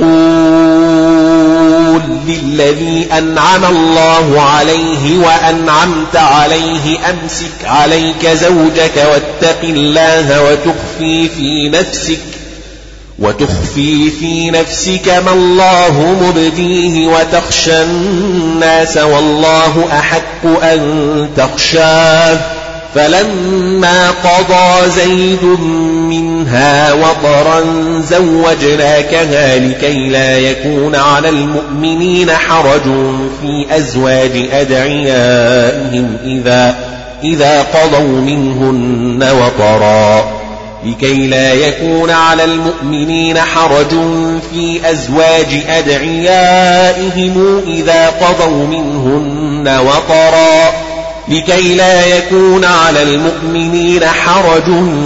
تقول للذي أنعم الله عليه وأنعمت عليه أمسك عليك زوجك واتق الله وتخفي في نفسك وتخفي في نفسك ما الله مبديه وتخشى الناس والله أحق أن تخشاه فلما قضى زيد منها وطرا زوجناكها لكي لا يكون على المؤمنين حرج في أزواج أدعيائهم إذا, إذا قضوا منهن وطرا لكي لا يكون على المؤمنين حرج في أزواج أدعيائهم إذا قضوا منهن وطرا لكي لا يكون على المؤمنين حرج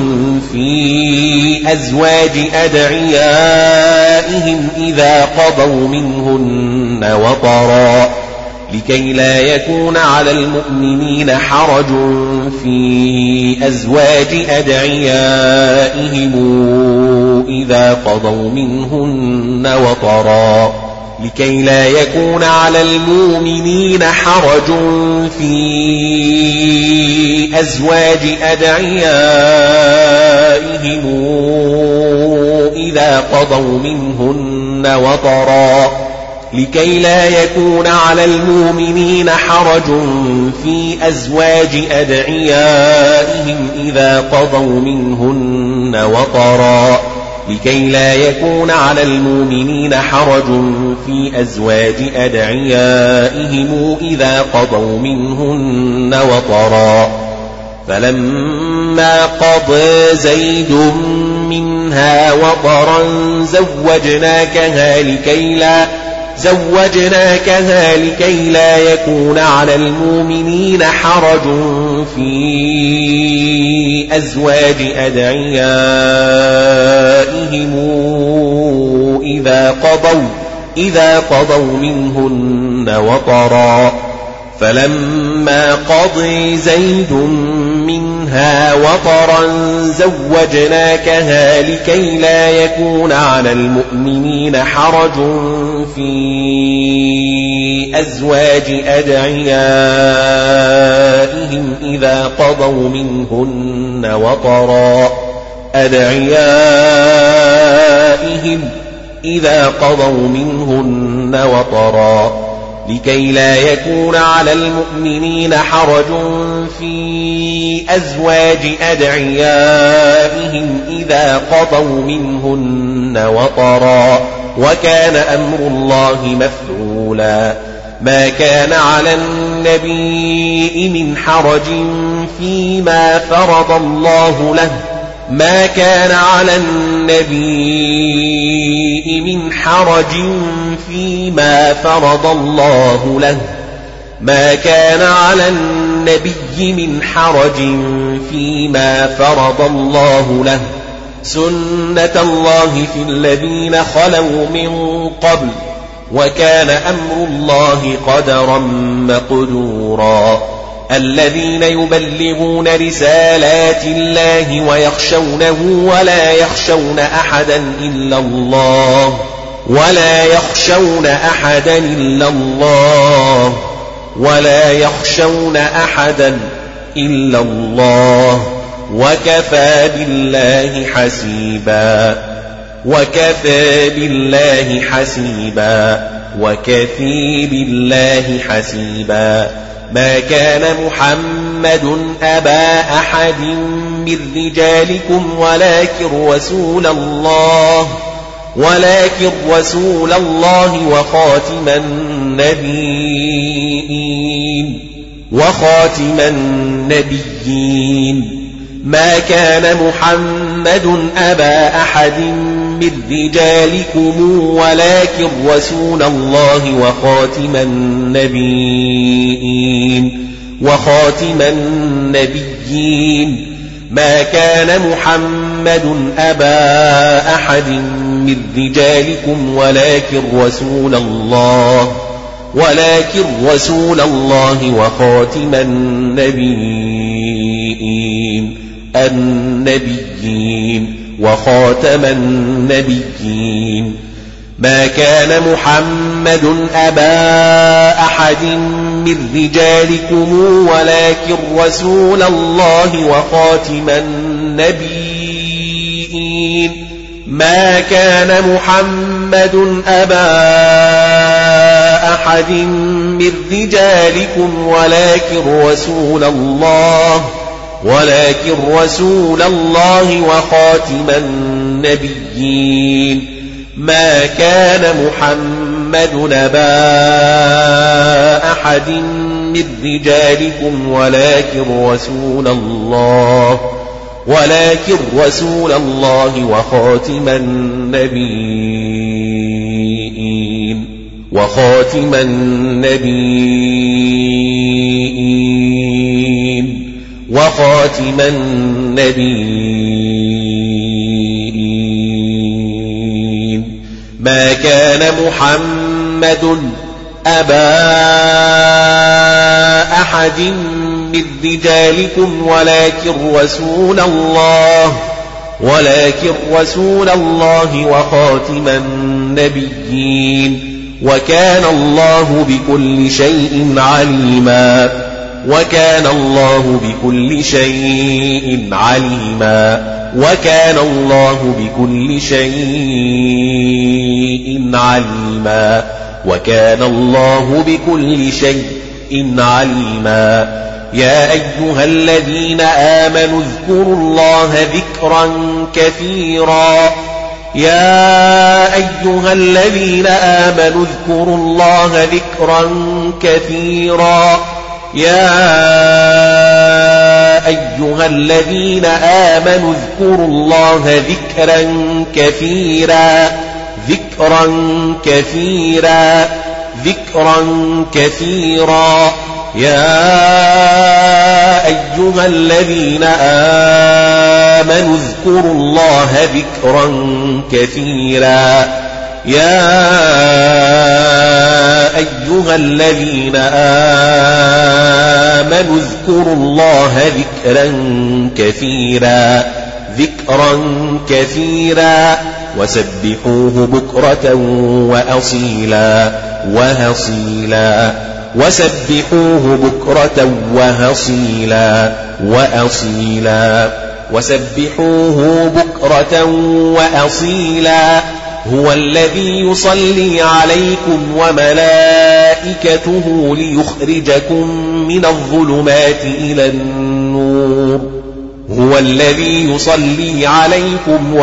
في أزواج أدعيائهم إذا قضوا منهن وطرا لكي لا يكون على المؤمنين حرج في أزواج أدعيائهم إذا قضوا منهن وطرا لكي لا يكون على المؤمنين حرج في أزواج أدعيائهم إذا قضوا منهن وطرا لكي لا يكون على المؤمنين حرج في أزواج أدعيائهم إذا قضوا منهن وطرا لكي لا يكون على المؤمنين حرج في أزواج أدعيائهم إذا قضوا منهن وطرا فلما قضى زيد منها وطرا زوجناكها لكي لا زوجناكها لكي لا يكون على المؤمنين حرج في أزواج أدعيائهم إذا قضوا إذا قضوا منهن وطرا فلما قضي زيد منها وطرا زوجناكها لكي لا يكون على المؤمنين حرج في أزواج أدعيائهم إذا قضوا منهن وطرا أدعيائهم إذا قضوا منهن وطرا لكي لا يكون على المؤمنين حرج في أزواج أدعيائهم إذا قضوا منهن وطرا وكان أمر الله مفعولا ما كان على النبي من حرج فيما فرض الله له ما كان على النبي من حرج فيما فرض الله له ما كان على النبي من حرج فيما فرض الله له سنة الله في الذين خلوا من قبل وكان أمر الله قدرا مقدورا الذين يبلغون رسالات الله ويخشونه ولا يخشون أحدا إلا الله ولا يخشون أحدا إلا الله ولا يخشون أحدا إلا الله وكفى بالله حسيبا وكفى بالله حسيبا وكفي بالله حسيبا ما كان محمد أبا أحد من رجالكم ولكن رسول الله ولكن رسول الله وخاتم النبيين وخاتم النبيين ما كان محمد أبا أحد من رجالكم ولكن رسول الله وخاتم النبيين وخاتم النبيين ما كان محمد أبا أحد من رجالكم ولكن رسول الله ولكن رسول الله وخاتم النبيين النبيين وخاتم النبيين. ما كان محمد أبا أحد من رجالكم ولكن رسول الله وخاتم النبيين. ما كان محمد أبا أحد من رجالكم ولكن رسول الله ولكن رسول الله وخاتم النبيين. ما كان محمد أبا أحد من رجالكم ولكن رسول الله ولكن رسول الله وخاتم النبيين وخاتم النبيين وخاتم النبيين. ما كان محمد أبا أحد من رجالكم ولكن رسول الله ولكن رسول الله وخاتم النبيين. وكان الله بكل شيء عليما وكان الله بكل شيء عليما وكان الله بكل شيء عليما وكان الله بكل شيء عليما. يا أيها الذين آمنوا اذكروا الله ذكرا كثيرا يا أيها الذين آمنوا اذكروا الله ذكرا كثيرا يا أيها الذين آمنوا اذكروا الله ذكرا كثيرا ذكرا كثيرا ذكرا كثيرا يا أيها الذين آمنوا اذكروا الله ذكرا كثيرا يا أيها الذين آمنوا اذكروا الله ذكرا كثيرا ذكرا كثيرا وسبحوه بكرة وأصيلا وهصيلا وسبحوه بكرة وهصيلا وأصيلا وسبحوه بكرة وأصيلا. هو الذي يصلي عليكم وملائكته ليخرجكم من الظلمات إلى النور. هو الذي يصلي عليكم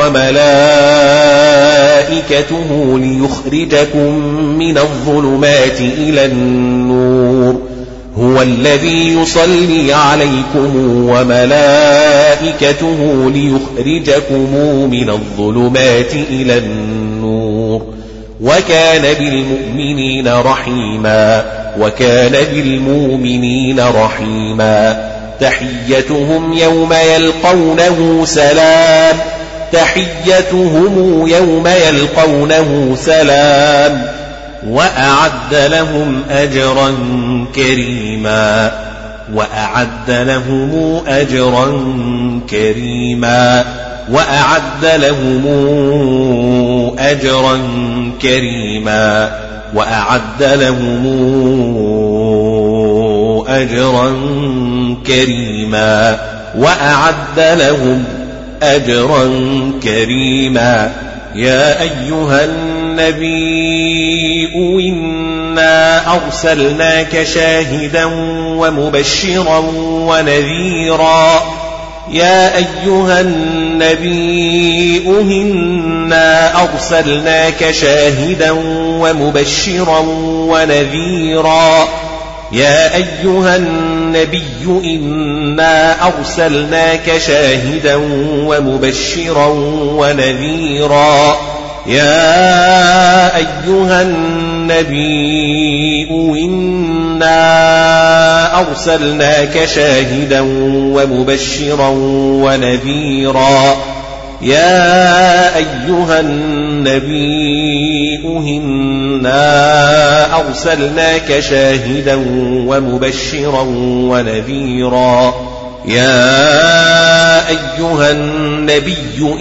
وملائكته ليخرجكم من الظلمات إلى النور. هو الذي يصلي عليكم وملائكته ليخرجكم من الظلمات إلى النور. وكان بالمؤمنين رحيما وكان بالمؤمنين رحيما. تحيتهم يوم يلقونه سلام تحيتهم يوم يلقونه سلام وأعد لهم أجرا كريما وأعد لهم أجرا كريما وأعد لهم أجرا كريما وأعد لهم أجرا كريما وأعد لهم أجرا كريما. يا أيها النبي إنا أرسلناك شاهدا ومبشرا ونذيرا. يا أيها النبي إنا أرسلناك شاهدا ومبشرا ونذيرا. يا أيها النبي إنا أرسلناك شاهدا ومبشرا ونذيرا. يا أيها النبي إنا أرسلناك شاهدا ومبشرا ونذيرا. يا أيها النبي إنا أرسلناك شاهدا ومبشرا ونذيرا يا أيها النبي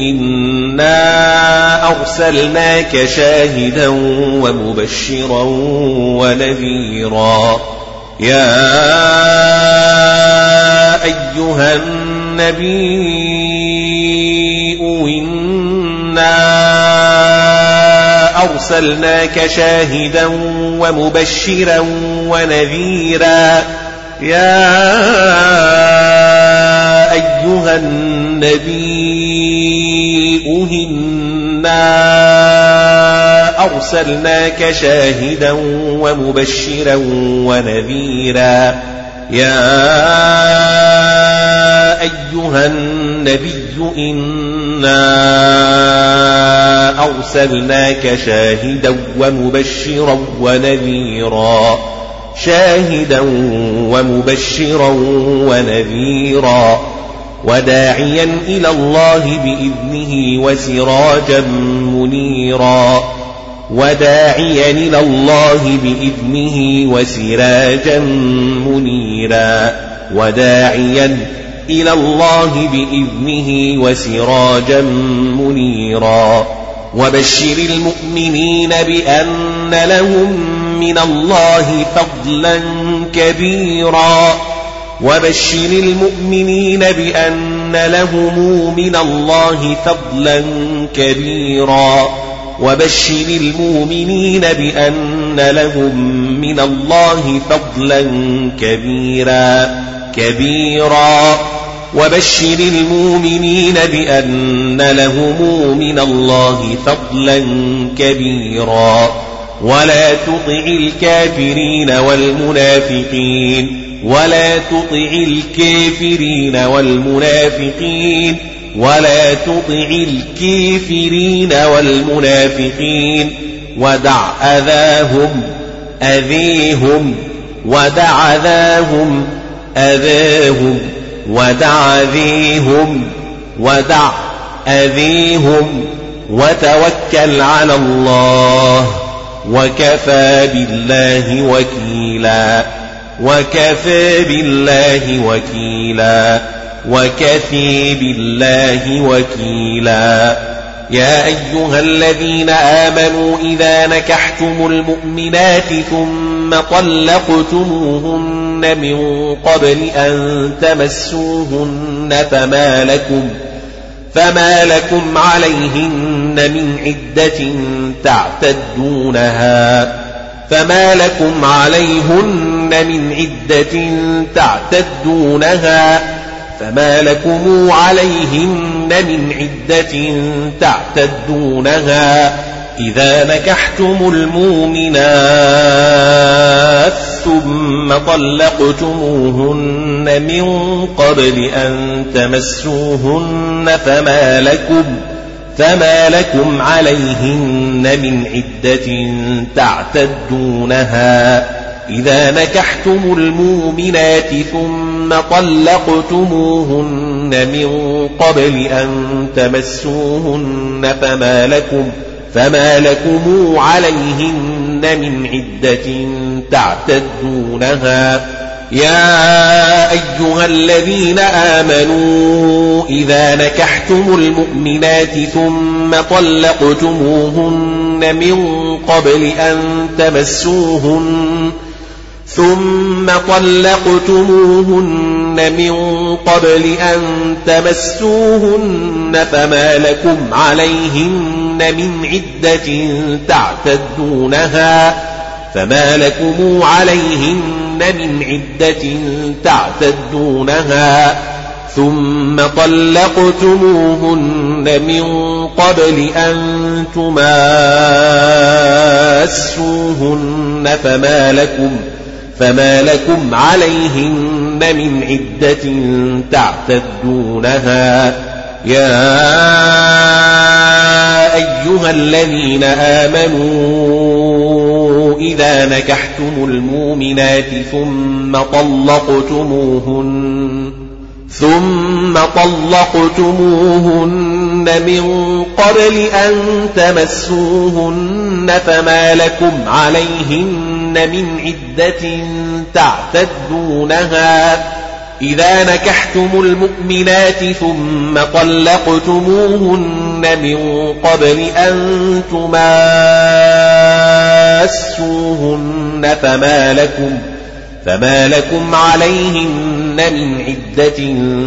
إنا أرسلناك شاهدا ومبشرا ونذيرا يا أيها النبي إنا أرسلناك شاهدا ومبشرا ونذيرا يا أيها النبي إنا أرسلناك شاهدا ومبشرا ونذيرا يا أيها النبي إنا أرسلناك شاهدا ومبشرا ونذيرا شاهدا ومبشرا ونذيرا وداعيا إلى الله بإذنه وسراجا منيرا وداعيا إلى الله بإذنه وسراجا منيرا وداعيا إلى الله بإذنه وسراجا منيرا وبشر المؤمنين بأن لهم من الله فضلا كبيرا وبشر المؤمنين بأن لهم من الله فضلا كبيرا وبشر المؤمنين بأن لهم من الله فضلا كبيرا كبيرا وبشر المؤمنين بأن لهم من الله فضلا كبيرا ولا تطع الكافرين والمنافقين ولا تطع الكافرين والمنافقين ولا تطع الكافرين والمنافقين ودع أذاهم أذيهم ودع أذاهم أذاهم ودع أذيهم ودع أذيهم وتوكل على الله وكفى بالله وكيلا وكفى بالله وكيلا وكفى بالله وكيلا يا أيها الذين آمنوا إذا نكحتم المؤمنات ثم طلقتموهن من قبل أن تمسوهن فما لكم فما لكم عليهن من عدة تعتدونها فما لكم عليهن من عدة تعتدونها فما لكم عليهن من عدة تعتدونها إذا نكحتم المؤمنات ثم طلقتموهن من قبل أن تمسوهن فما لكم فما لكم عليهن من عدة تعتدونها إذا نكحتم المؤمنات ثم طلقتموهن من قبل أن تمسوهن فما لكم فما لكم عليهن من عدة تعتدونها يا أيها الذين آمنوا إذا نكحتم المؤمنات ثم طلقتموهن من قبل أن تمسوهن ثم طلقتموهن من قبل أن تمسوهن فما لكم عليهن من عدة تعتدونها فما لكم عليهن من عدة تعتدونها ثم طلقتموهن من قبل أن تماسوهن فما لكم فما لكم عليهن من عدة تعتدونها يا أيها الذين آمنوا إذا نكحتم المؤمنات ثم طلقتموهن ثم طلقتموهن من قبل أن تمسوهن فما لكم عليهن من عدة تعتدونها إذا نكحتم المؤمنات ثم طلقتموهن من قبل أن تمسوهن فما لكم فما لكم عليهن من عدة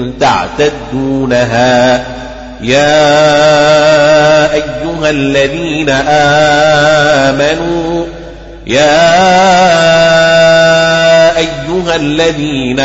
تعتدونها يا أيها الذين آمنوا يا أيها الذين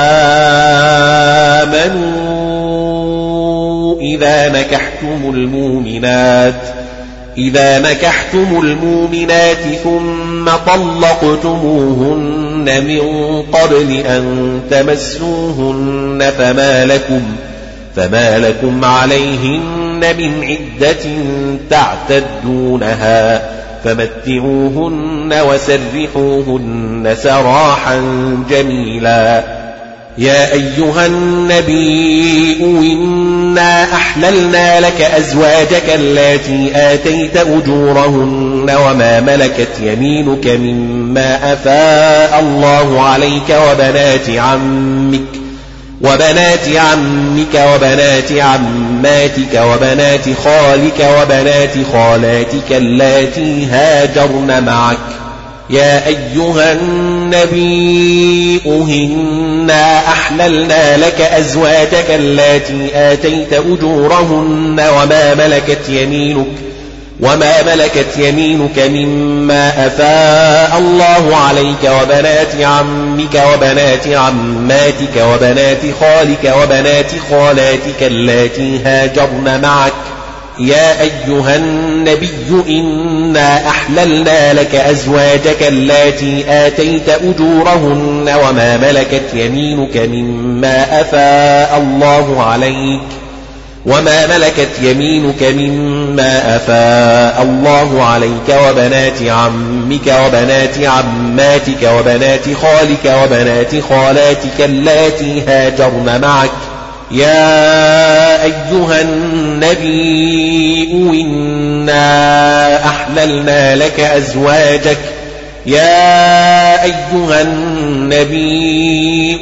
آمنوا إذا نكحتم المؤمنات إذا نكحتم المؤمنات ثم طلقتموهن من قبل أن تمسوهن فما لكم فما لكم عليهن من عدة تعتدونها فمتعوهن وسرحوهن سراحا جميلا يا أيها النبي إنا أحللنا لك أزواجك اللاتي آتيت أجورهن وما ملكت يمينك مما أفاء الله عليك وبنات عمك وبنات عمك وبنات عماتك وبنات خالك وبنات خالاتك اللاتي هاجرن معك يا أيها النبي إنا أحللنا لك أزواجك اللاتي آتيت أجورهن وما ملكت يمينك وما ملكت يمينك مما أفاء الله عليك وبنات عمك وبنات عماتك وبنات خالك وبنات خالاتك اللاتي هاجرن معك يا أيها النبي إنا أحللنا لك أزواجك اللاتي آتيت أجورهن وما ملكت يمينك مما أفاء الله عليك وما ملكت يمينك مما أفاء الله عليك وبنات عمك وبنات عماتك وبنات خالك وبنات خالاتك اللاتي هاجرن معك يا أيها النبي إنا أحللنا لك أزواجك يا أيها النبي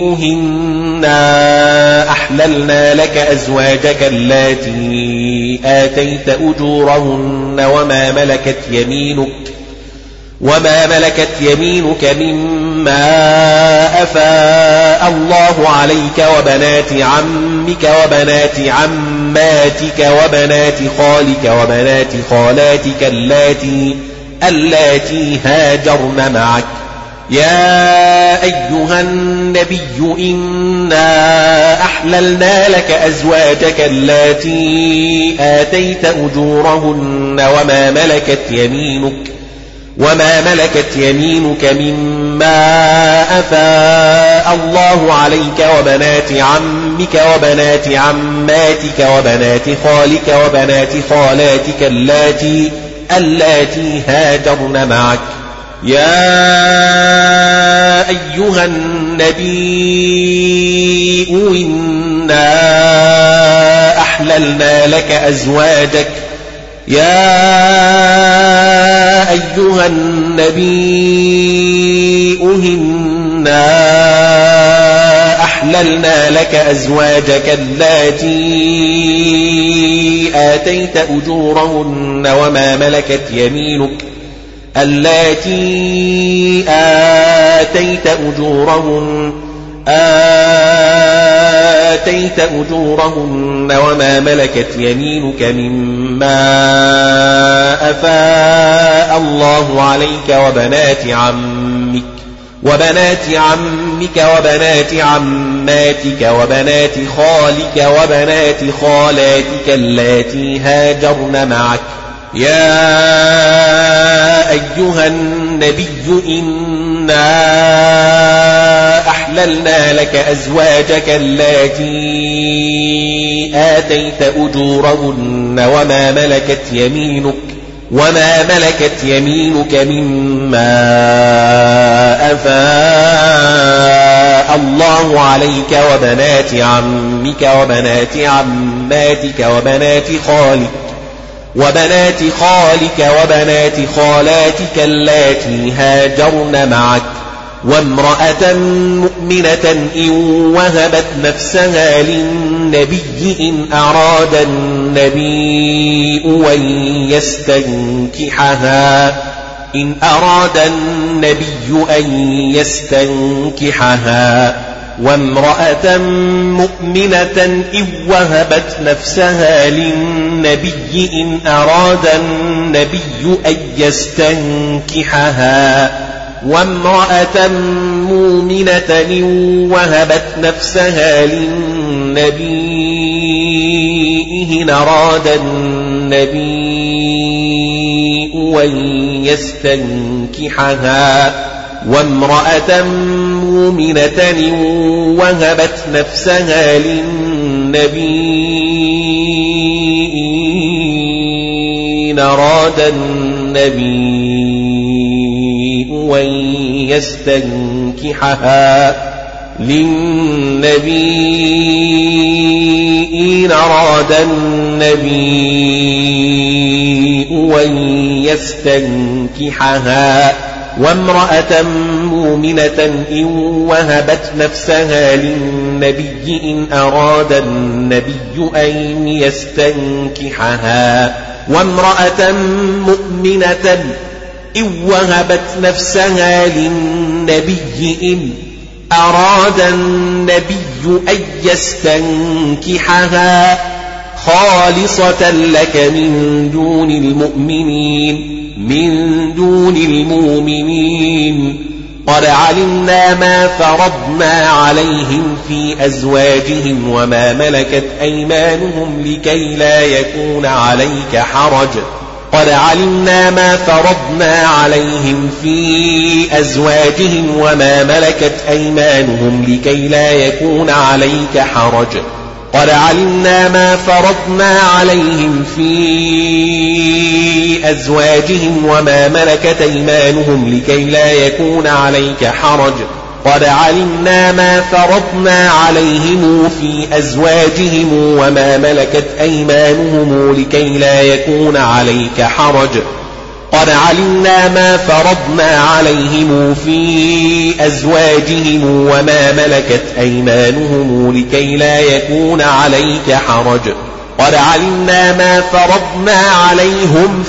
إنا أحللنا لك أزواجك اللاتي آتيت أجورهن وما ملكت يمينك وما ملكت يمينك مما أفاء الله عليك وبنات عمك وبنات عماتك وبنات خالك وبنات خالاتك اللاتي اللاتي هاجرن معك يا أيها النبي إنا أحللنا لك أزواجك اللاتي آتيت أجورهن وما ملكت يمينك وما ملكت يمينك مما أفاء الله عليك وبنات عمك وبنات عماتك وبنات خالك وبنات خالاتك اللاتي اللاتي هاجرن معك يا أيها النبي إنا أحللنا لك أزواجك يا أيها النبي إنا أحللنا لك أزواجك اللاتي آتيت أجورهن وما ملكت يمينك اللاتي آتيت أجورهن آتيت أجورهن وما ملكت يمينك مما أفاء الله عليك وبنات عمك وبنات عمك وبنات عماتك وبنات خالك وبنات خالاتك اللاتي هاجرن معك يا أيها النبي إنا أحللنا لك أزواجك اللاتي آتيت أجورهن وما ملكت يمينك وما ملكت يمينك مما أفاء الله عليك وبنات عمك وبنات عماتك وبنات خالك وبنات خالك وبنات خالاتك اللاتي هاجرن معك وامرأة مؤمنة إن وهبت نفسها للنبي إن أراد النبي أن يستنكحها إن أراد النبي أن يستنكحها وامرأة مؤمنة إن وهبت نفسها للنبي إن أراد النبي أن يستنكحها وامرأة مؤمنة إن وهبت نفسها للنبي إن أراد النبي أن يستنكحها وامرأة مؤمنة إن وهبت نفسها للنبي إن أراد النبي أن يستنكحها للنبي إن أراد النبي أن يستنكحها وامرأة مؤمنة إن وهبت نفسها للنبي إن أراد النبي أن يستنكحها وامرأة مؤمنة إن وهبت نفسها للنبي إن أراد النبي أن يستنكحها خالصة لك من دون المؤمنين من دون المؤمنين قد علمنا ما فرضنا عليهم في أزواجهم وما ملكت أيمانهم لكي لا يكون عليك حرج قد علمنا ما فرضنا عليهم في أزواجهم وما ملكت أيمانهم لكي لا يكون عليك حرج قد علمنا ما فرضنا عليهم في أزواجهم وما ملكت أيمانهم لكي لا يكون عليك حرج قد علمنا ما فرضنا عليهم في أزواجهم وما ملكت أيمانهم لكي لا يكون عليك حرج قد علمنا ما فرضنا عليهم في أزواجهم وما ملكت أيمانهم لكي لا يكون عليك حرج قد علمنا ما فرضنا عليهم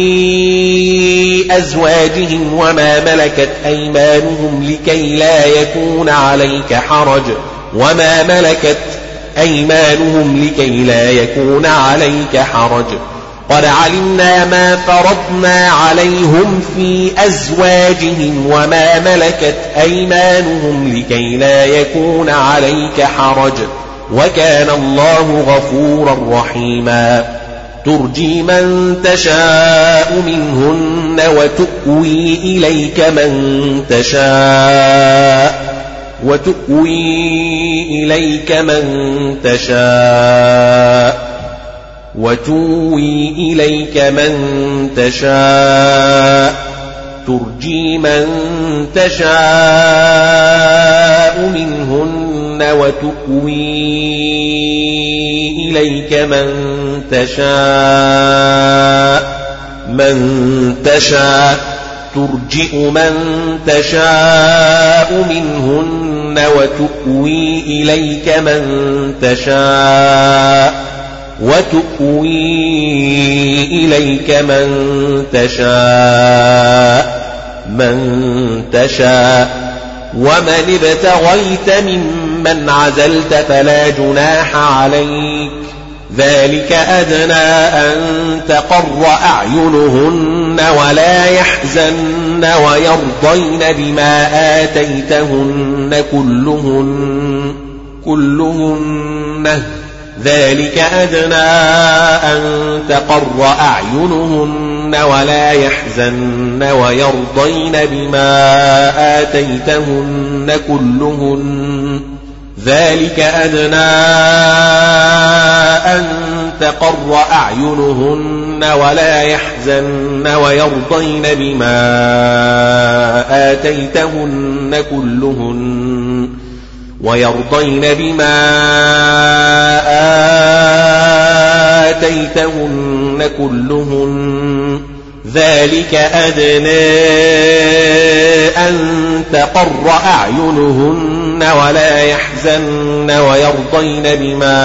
في أزواجهم وما ملكت أيمانهم لكي لا يكون عليك حرج وما ملكت أيمانهم لكي لا يكون عليك حرج قد علمنا ما فرضنا عليهم في أزواجهم وما ملكت أيمانهم لكي لا يكون عليك حرج وكان الله غفورا رحيما ترجي من تشاء منهن وتؤوي إليك من تشاء وتؤوي إليك من تشاء وتوي إليك من تشاء ترجي من تشاء منهن وتؤوي إليك من تشاء من تشاء ترجئ من تشاء منهن وتؤوي إليك من تشاء وتؤوي إليك من تشاء من تشاء ومن ابتغيت ممن عزلت فلا جناح عليك ذلك أدنى أن تقر أعينهن ولا يحزن ويرضين بما آتيتهن كلهن كلهن ذلك أدنى أن تقر أعينهن ولا يحزن ويرضين بما آتيتهن كلهن ذلك أدنى أن تقر أعينهن ولا يحزن ويرضين بما آتيتهن كلهن ويرضين بما آتيتهن كلهن ذلك أدنى أن تقر أعينهن ولا يحزن ويرضين بما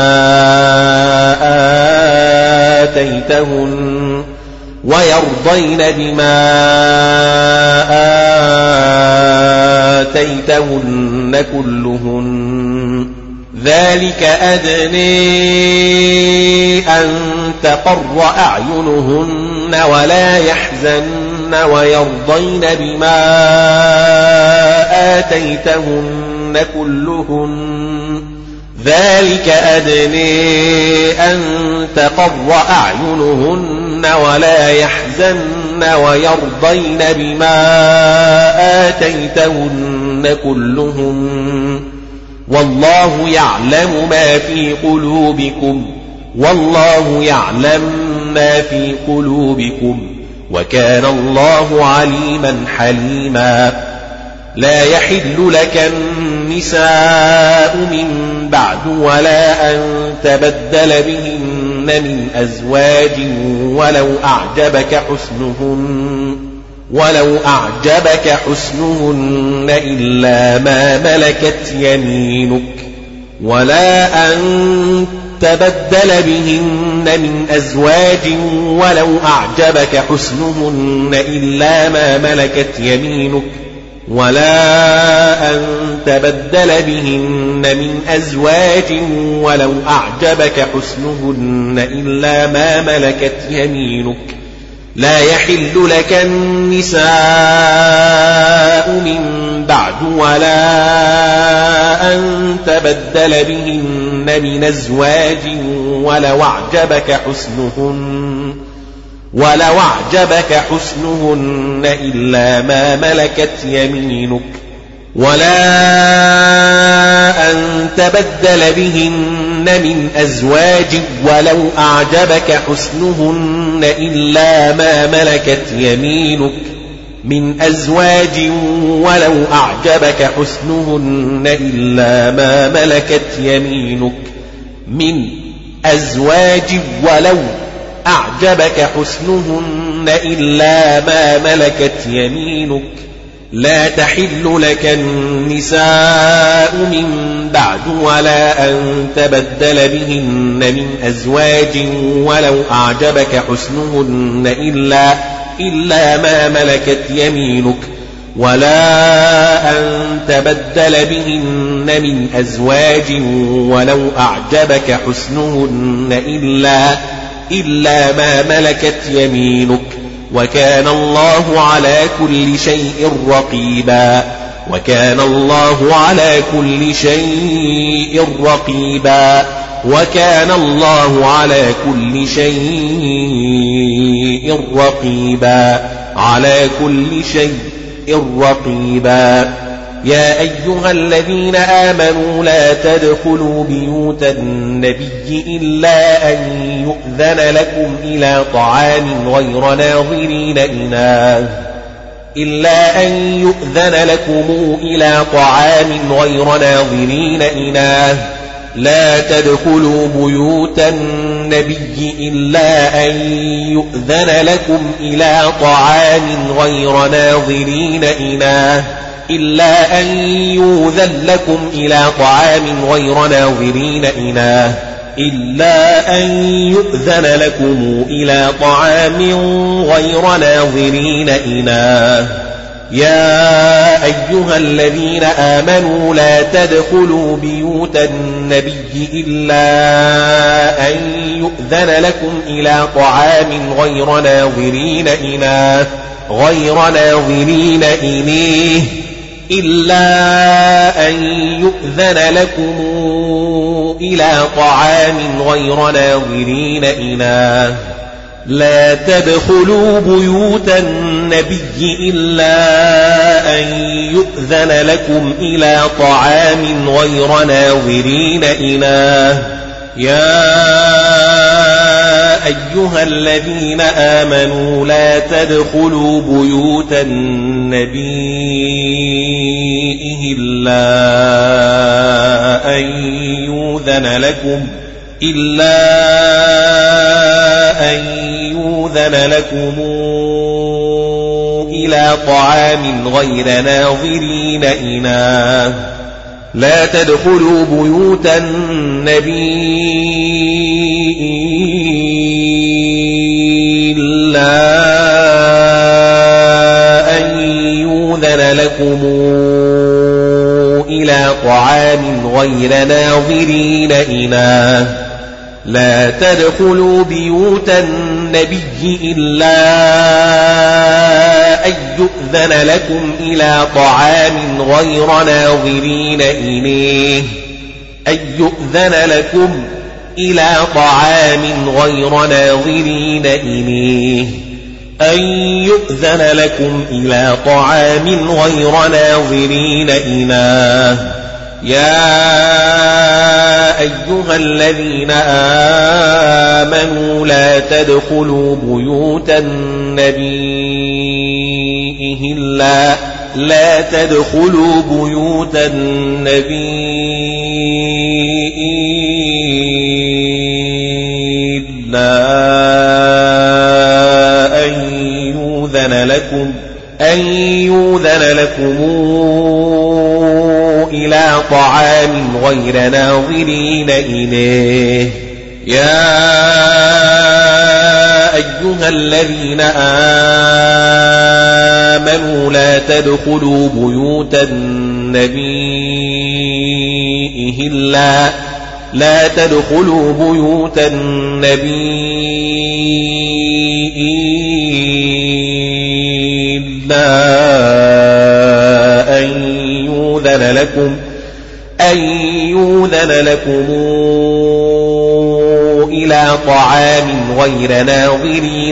آتيتهن ويرضين بما آتيتهن كلهن ذلك أدنى أن تقر أعينهن ولا يحزن ويرضين بما آتيتهن كلهن ذلك أدنى أن تقر أعينهن ولا يحزن ويرضين بما آتيتهن كلهن والله يعلم ما في قلوبكم والله يعلم ما في قلوبكم وكان الله عليما حليما لا يحل لك النساء من بعد ولا أن تبدل بهن من أزواج ولو أعجبك حسنهن ولو أعجبك حسنهن إلا ما ملكت يمينك ولا أن تبدل بهن من أزواج ولو أعجبك حسنهن إلا ما ملكت يمينك ولا أن تبدل بهن من أزواج ولو أعجبك حسنهن إلا ما ملكت يمينك لا يحل لك النساء من بعد ولا أن تبدل بهن من أزواج ولو أعجبك حسنهن ولو أعجبك حسنهن إلا ما ملكت يمينك ولا أن تبدل بهن من أزواج ولو أعجبك حسنهن إلا ما ملكت يمينك من أزواج ولو أعجبك حسنهن إلا ما ملكت يمينك من أزواج ولو أعجبك حسنهن إلا ما ملكت يمينك لا تحل لك النساء من بعد ولا أن تبدل بهن من أزواج ولو أعجبك حسنهن إلا إلا ما ملكت يمينك ولا أن تبدل بهن من أزواج ولو أعجبك حسنهن إلا إلا ما ملكت يمينك وكان الله على كل شيء رقيبا وكان الله على كل شيء رقيبا وكان الله على كل شيء رقيبا على كل شيء رقيبا يا أيها الذين آمنوا لا تدخلوا بيوت النبي إلا أن يؤذن لكم إلى طعام غير ناظرين إناه إلا أن يؤذن لكم إلى طعام غير ناظرين إناه لا تدخلوا بيوت النبي إلا أن يؤذن لكم إلى طعام غير ناظرين إناه إلا أن يؤذن لكم إلى طعام غير ناظرين إناه إلا أن يؤذن لكم إلى طعام غير ناظرين إناه يا أيها الذين آمنوا لا تدخلوا بيوت النبي إلا أن يؤذن لكم إلى طعام غير ناظرين إناه غير ناظرين إنيه إلا أن يؤذن لكم إلى طعام غير ناظرين إناه لا تدخلوا بيوت النبي إلا أن يؤذن لكم إلى طعام غير ناظرين إناه يا أيها الذين آمنوا لا تدخلوا بيوت النبي إلا أن يؤذن لكم إلا أن يؤذن لكم إلى طعام غير ناظرين إناه لا تدخلوا بيوت النبي إلا أن يؤذن لكم إلى طعام غير ناظرين إناه لا تدخلوا بيوت النبي إلا أن يؤذن لكم إلى طعام غير ناظرين إليه أن يؤذن لكم إلى طعام غير ناظرين إليه أن يؤذن لكم إلى طعام غير ناظرين إليه يا أيها الذين آمنوا لا تدخلوا بيوت النبي إلا لا تدخلوا بيوت النبي إلا أن يؤذن لكم أن يؤذن لكم إلى طعام غير ناظرين إليه يا أيها الذين آمنوا لا تدخلوا بيوت النبي إلا لا تدخلوا بيوت النبي إلا أن يؤذن لكم أن يؤذن لكم إلى طعام غير ناظرين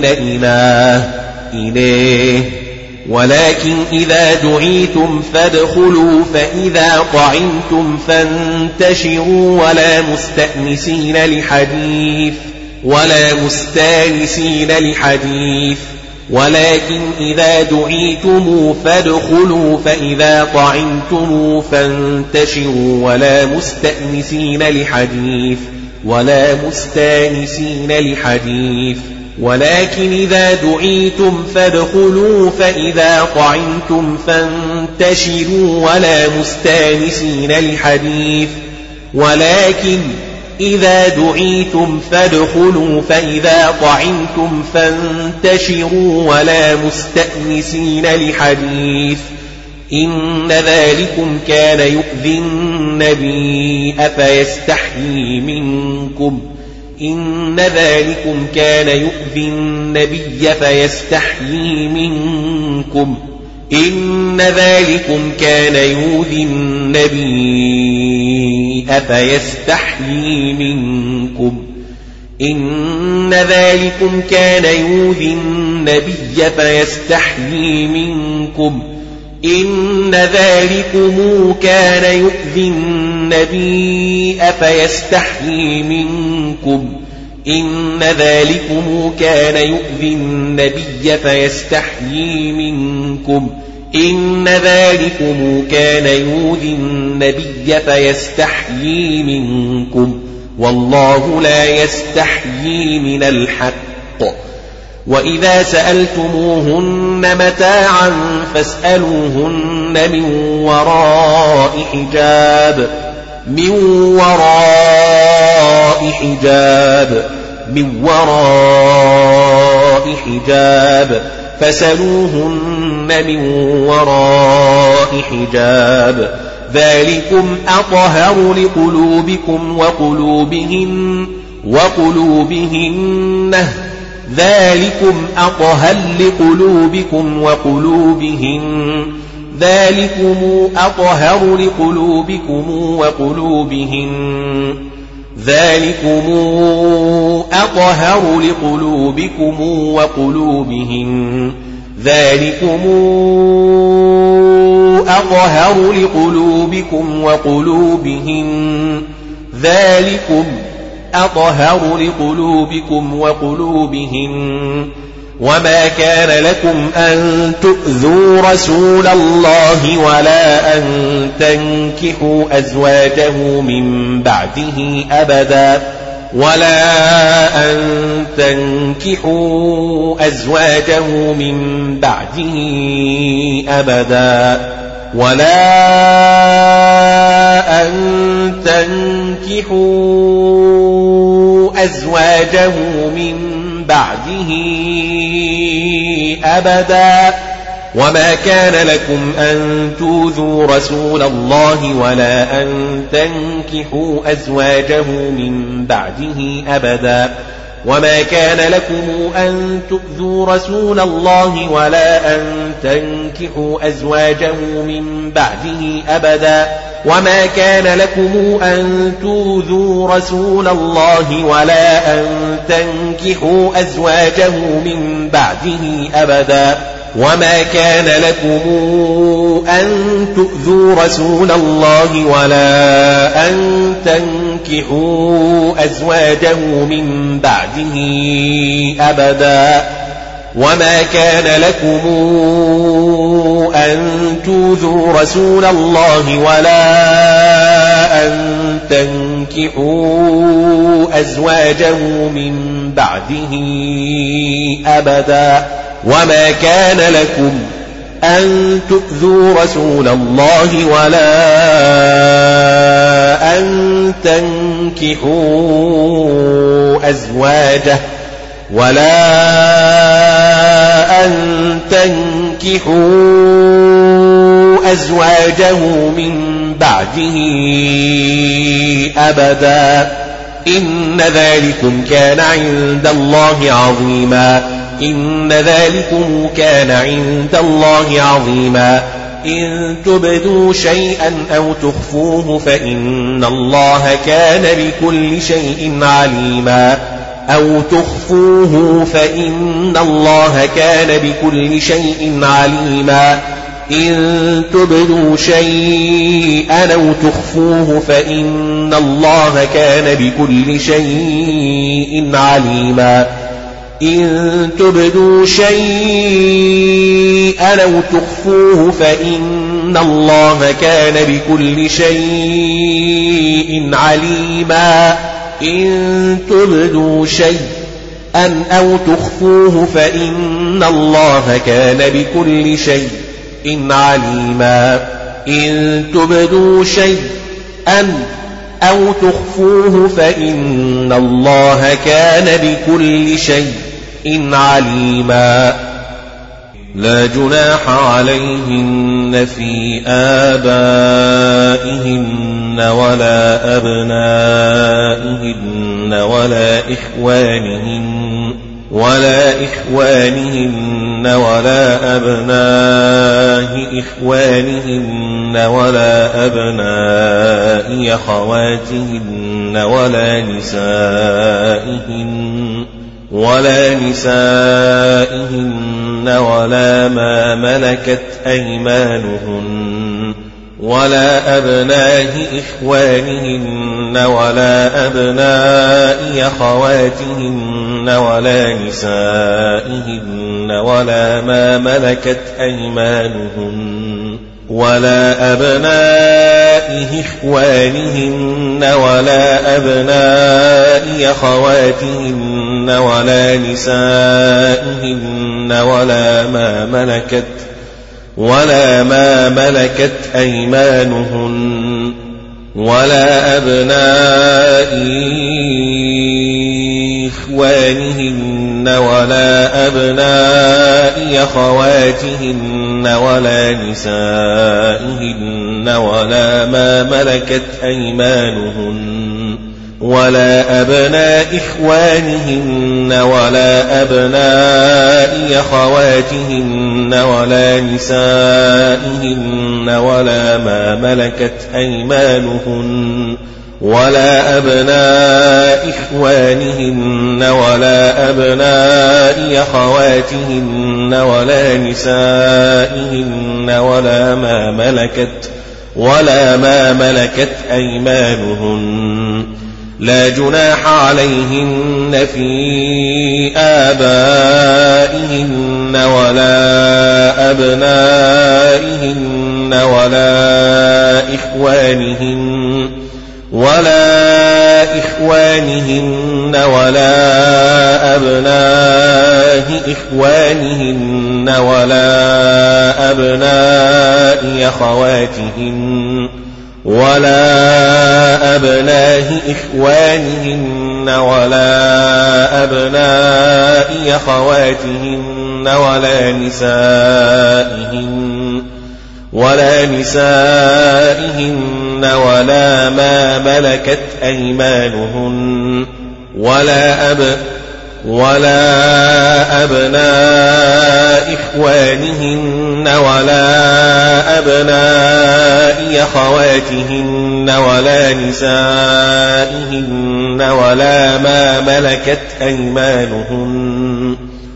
إليه ولكن إذا دعيتم فادخلوا فإذا طعمتم فانتشروا ولا مستأنسين لحديث ولا مستانسين لحديث ولكن إذا دعيتم فادخلوا فإذا طعمتم فانتشروا ولا مستأنسين لحديث ولا مستانسين لحديث ولكن إذا دعيتم فادخلوا فإذا طعمتم فانتشروا ولا مستانسين لحديث ولكن إذا دعيتم فادخلوا فإذا طعمتم فانتشروا ولا مستأنسين لحديث إن ذلكم كان يؤذي النبي أفيستحيي منكم إن ذلكم كان يؤذي النبي فيستحيي منكم إن ذلكم كان يؤذي النبي أفيستحيي منكم إن ذلكم كان يؤذي النبي فيستحيي منكم إن ذلكم كان يؤذي النبي أفيستحيي منكم إن ذلكم كان يؤذي النبي فيستحيي منكم إن ذلكم كان يؤذي النبي فيستحيي منكم والله لا يستحيي من الحق وإذا سألتموهن متاعا فاسألوهن من وراء حجاب من وراء حجاب من وراء حجاب فسألوهن من وراء حجاب ذلكم أطهر لقلوبكم وقلوبهن وقلوبهن ذلكم أطهر لقلوبكم وقلوبهن ذلكم أطهر لقلوبكم وقلوبهن ذلكم أطهر لقلوبكم وقلوبهن ذلكم أطهر لقلوبكم وقلوبهن ذلكم أطهر لقلوبكم وقلوبهم وما كان لكم أن تؤذوا رسول الله ولا أن تنكحوا أزواجه من بعده أبدا ولا أن تنكحوا أزواجه من بعده أبدا ولا أن تنكحوا أزواجه من بعده أبدا وما كان لكم أن تؤذوا رسول الله ولا أن تنكحوا أزواجه من بعده أبدا وما كان لكم أن تؤذوا رسول الله ولا أن تنكحوا أزواجه من بعده أبدا وما كان لكم أن تؤذوا رسول الله ولا أن تنكحوا أزواجه من بعده أبدا وما كان لكم أن تؤذوا رسول الله ولا أن تنكحوا أزواجه من بعده أبدا وما كان لكم أن تؤذوا رسول الله ولا أن تنكحوا أزواجه من بعده أبدا وما كان لكم أن تؤذوا رسول الله ولا أن تنكحوا أزواجه ولا أن تنكحوا أزواجه من بعده أبدا إن ذلكم كان عند الله عظيما إن ذلكم كان عند الله عظيما إن تبدوا شيئا أو تخفوه فإن الله كان بكل شيء عليما أو تخفوه فإن الله كان بكل شيء عليما إن تبدوا شيئا أو تخفوه فإن الله كان بكل شيء عليما إن تبدوا شيئا أو تخفوه فإن الله كان بكل شيء عليما إن تبدوا شيئا أو تخفوه فإن الله كان بكل شيء عليما إن تبدوا شيئا أو تخفوه فإن الله كان بكل شيء عليما لا جناح عليهن في آبائهن ولا أبنائهن ولا إخوانهن ولا إخوانهن ولا أبناء إخوانهن ولا أبناء أخواتهن ولا نسائهن ولا نسائهن ولا ما ملكت أيمانهن ولا أبناء إخوانهن ولا أبناء أخواتهن ولا نسائهن ولا ما ملكت أيمانهن ولا أبناء إخوانهن ولا أبناء أخواتهن ولا نسائهن ولا ما ملكت ولا ما ملكت أيمانهن ولا أبناء إخوانهن ولا أبناء أخواتهن ولا نسائهن ولا ما ملكت أيمانهن ولا أبناء إخوانهن ولا أبناء أخواتهن ولا نسائهن ولا ما ملكت أيمانهن ولا أبناء إخوانهن ولا أبناء أخواتهن ولا نسائهن ولا ما ملكت ولا ما ملكت أيمانهن لا جناح عليهن في آبائهن ولا أبنائهن ولا إخوانهن ولا إخوانهن ولا أبناء إخوانهن ولا أبناء أخواتهن ولا أبناء إخوانهن ولا أبناء أخواتهن ولا نسائهن ولا نسائهن ولا ما ملكت أيمانهن ولا أب ولا أبناء إخوانهن ولا أبناء أخواتهن ولا نسائهن ولا ما ملكت أيمانهن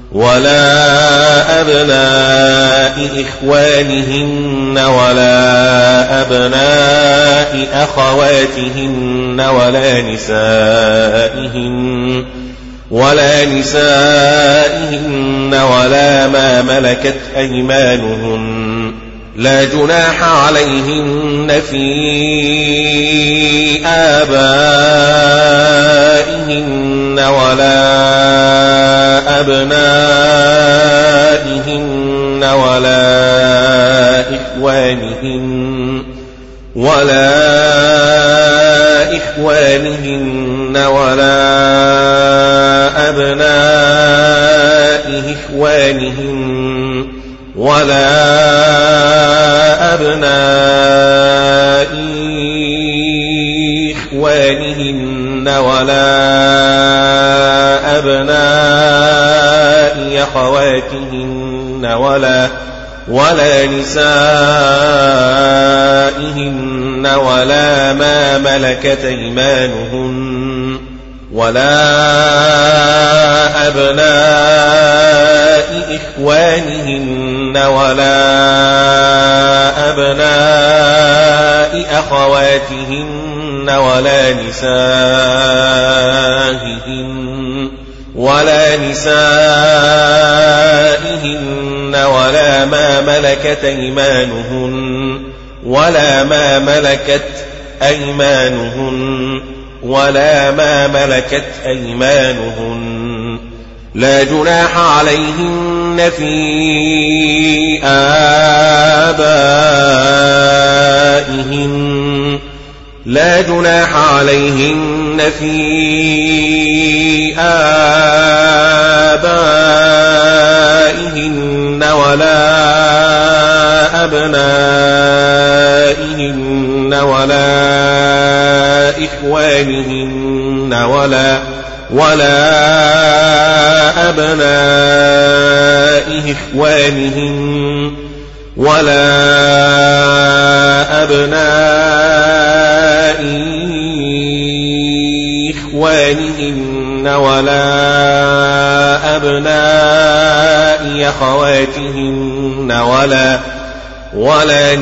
ولا أبناء إخوانهن ولا أبناء أخواتهن ولا نسائهن ولا نسائهن ولا ما ملكت أيمانهن لا جناح عليهن في آبائهن ولا أبنائهن ولا إخوانهن ولا إخوانهن ولا أبناء إخوانهن ولا أبناء إخوانهن ولا أبناء أخواتهن ولا ولا نسائهن ولا ما ملكت أيمانهن ولا أبناء إخوانهن ولا أبناء أخواتهن ولا نسائهن ولا نسائهن ولا ما ملكت أيمانهن ولا ما ملكت أيمانهن ولا ما ملكت أيمانهن لا جناح عليهن في آبائهن لا جناح عليهن في آبائهن ولا أبنائهن ولا إخوانهن ولا ولا أبناء إخوانهن ولا أبناء إخوانهن ولا أبناء أخواتهن ولا ولا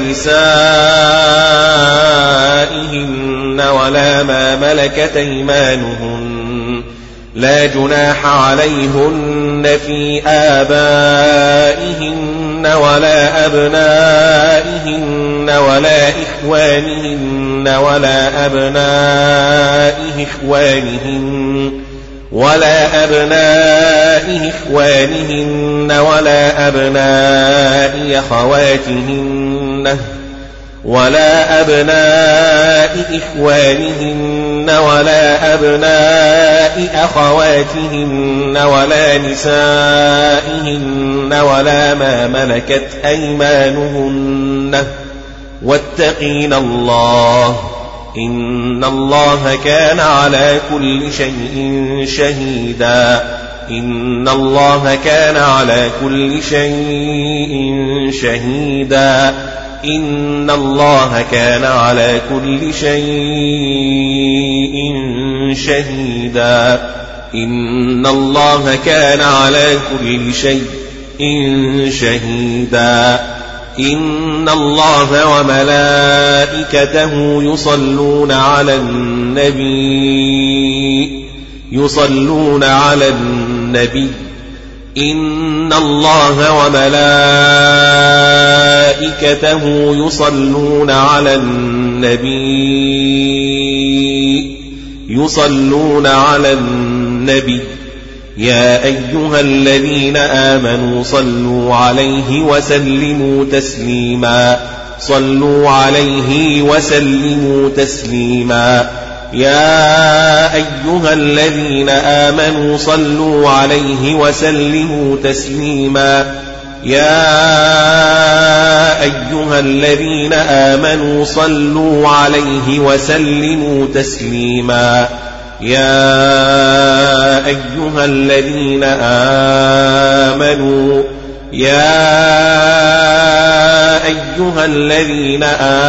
نسائهن ولا ما ملكت أيمانهن لا جناح عليهن في آبائهن ولا أبنائهن ولا إخوانهن ولا أبناء إخوانهن ولا أبناء إخوانهن ولا أبناء أخواتهن ولا أبناء إخوانهن ولا أبناء أخواتهن ولا نسائهن ولا ما ملكت أيمانهن واتقين الله إن الله كان على كل شيء شهيدا إن الله كان على كل شيء شهيدا إن الله كان على كل شيء شهيدا إن الله كان على كل شيء شهيدا إن الله وملائكته يصلون على النبي يصلون على النبي إن الله وملائكته يصلون على النبي يصلون على النبي يا أيها الذين آمنوا صلوا عليه وسلموا تسليما صلوا عليه وسلموا تسليما يا أيها الذين آمنوا صلوا عليه وسلموا تسليما يا أيها الذين آمنوا صلوا عليه وسلموا تسليما يا أيها الذين آمنوا يا أيها الذين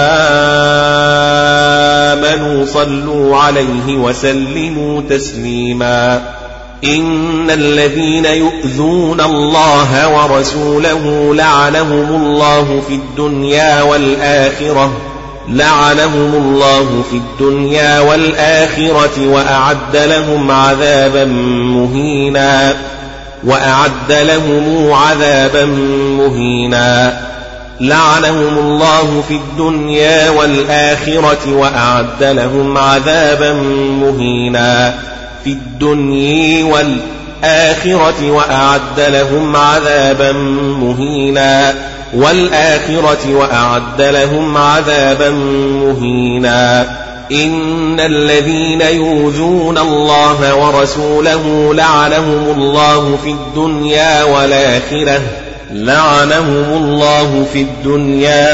آمنوا صلوا عليه وسلموا تسليما إن الذين يؤذون الله ورسوله لعنهم الله في الدنيا والآخرة لعنهم الله في الدنيا والآخرة وأعد لهم عذابا مهينا وأعد لهم عذابا مهينا لعنهم الله في الدنيا والآخرة وأعد لهم عذابا مهينا في الدنيا والآخرة وأعد لهم عذابا مهينا والآخرة وأعد لهم عذابا مهينا إن الذين يؤذون الله ورسوله لعنهم الله في الدنيا والآخرة لعنهم الله في الدنيا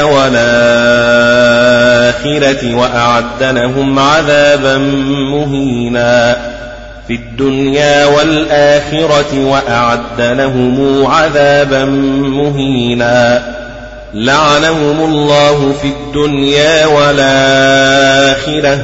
والآخرة وأعد لهم عذابا مهينا في الدنيا والآخرة وأعد لهم عذابا مهينا لعنهم الله في الدنيا والآخرة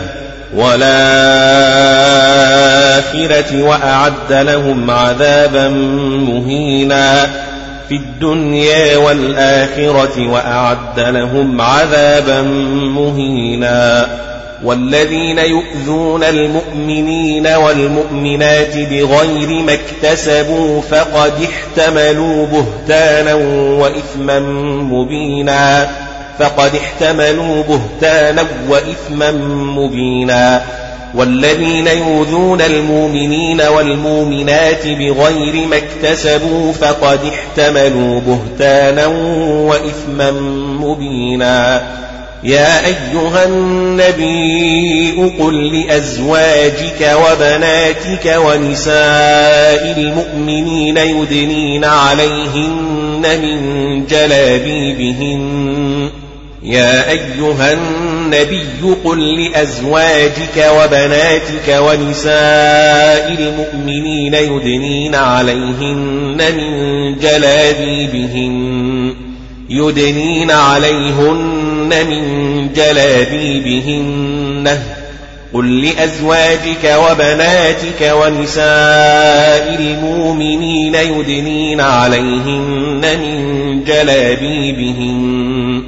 والآخرة وأعد لهم عذابا مهينا في الدنيا والآخرة وأعد لهم عذابا مهينا والذين يؤذون المؤمنين والمؤمنات بغير ما اكتسبوا فقد احتملوا بهتانا وإثما مبينا فقد احتملوا بهتانا وإثما مبينا والذين يؤذون المؤمنين والمؤمنات بغير ما اكتسبوا فقد احتملوا بهتانا وإثما مبينا يا أيها النبي قل لأزواجك وبناتك ونساء المؤمنين يدنين عليهن من جلابيبهن يا أيها النبي قل لأزواجك وبناتك ونساء المؤمنين يدنين عليهن من جلابيبهن يدنين عليهن من جلابيبهن قل لأزواجك وبناتك ونساء المؤمنين يدنين عليهن من جلابيبهن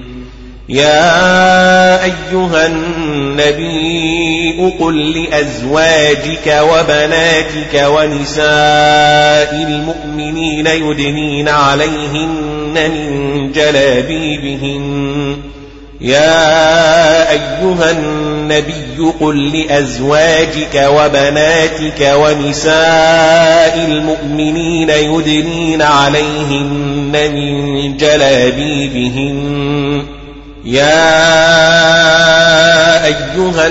يا أيها النبي قل لأزواجك وبناتك ونساء المؤمنين يدنين عليهن من جلابيبهن يا أيها النبي قل لأزواجك وبناتك ونساء المؤمنين يدنين عليهن من جلابيبهن يا أيها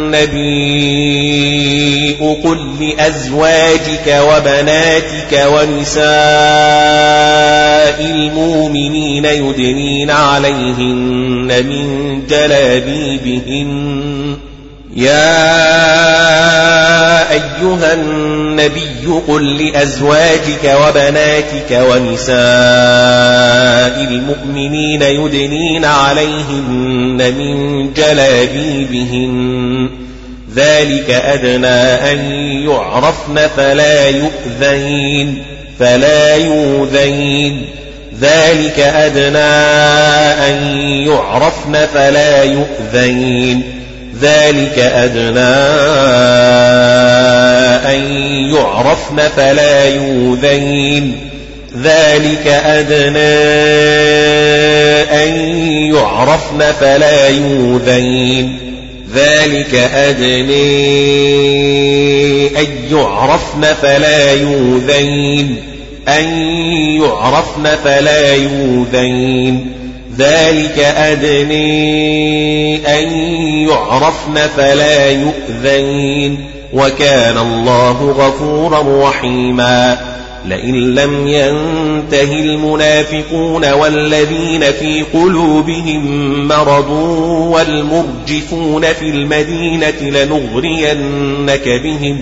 النبي قل لأزواجك وبناتك ونساء المؤمنين يدنين عليهن من جلابيبهن يا أيها النبي قل لأزواجك وبناتك ونساء المؤمنين يدنين عليهن من جلابيبهن ذلك أدنى أن يعرفن فلا يؤذين فلا يؤذين ذلك أدنى أن يعرفن فلا يؤذين ذلك أدنى أن يعرفن فلا يؤذين ذلك أدنى أن يعرفن فلا يؤذين ذلك أدنى أن يعرفن فلا يؤذين أن يعرفن فلا يؤذين ذلك أدنى أن يعرفن فلا يؤذين وكان الله غفورا رحيما لئن لم ينته المنافقون والذين في قلوبهم مرض والمرجفون في المدينة لنغرينك بهم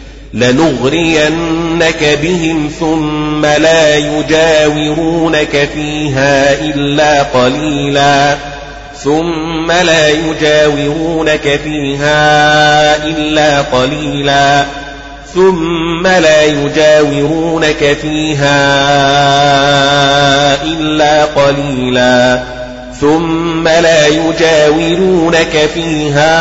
لنغرينك بهم ثم لا يجاورونك فيها إلا قليلا ثم لا يجاورونك فيها إلا قليلا ثم لا يجاورونك فيها إلا قليلا ثم لا يجاورونك فيها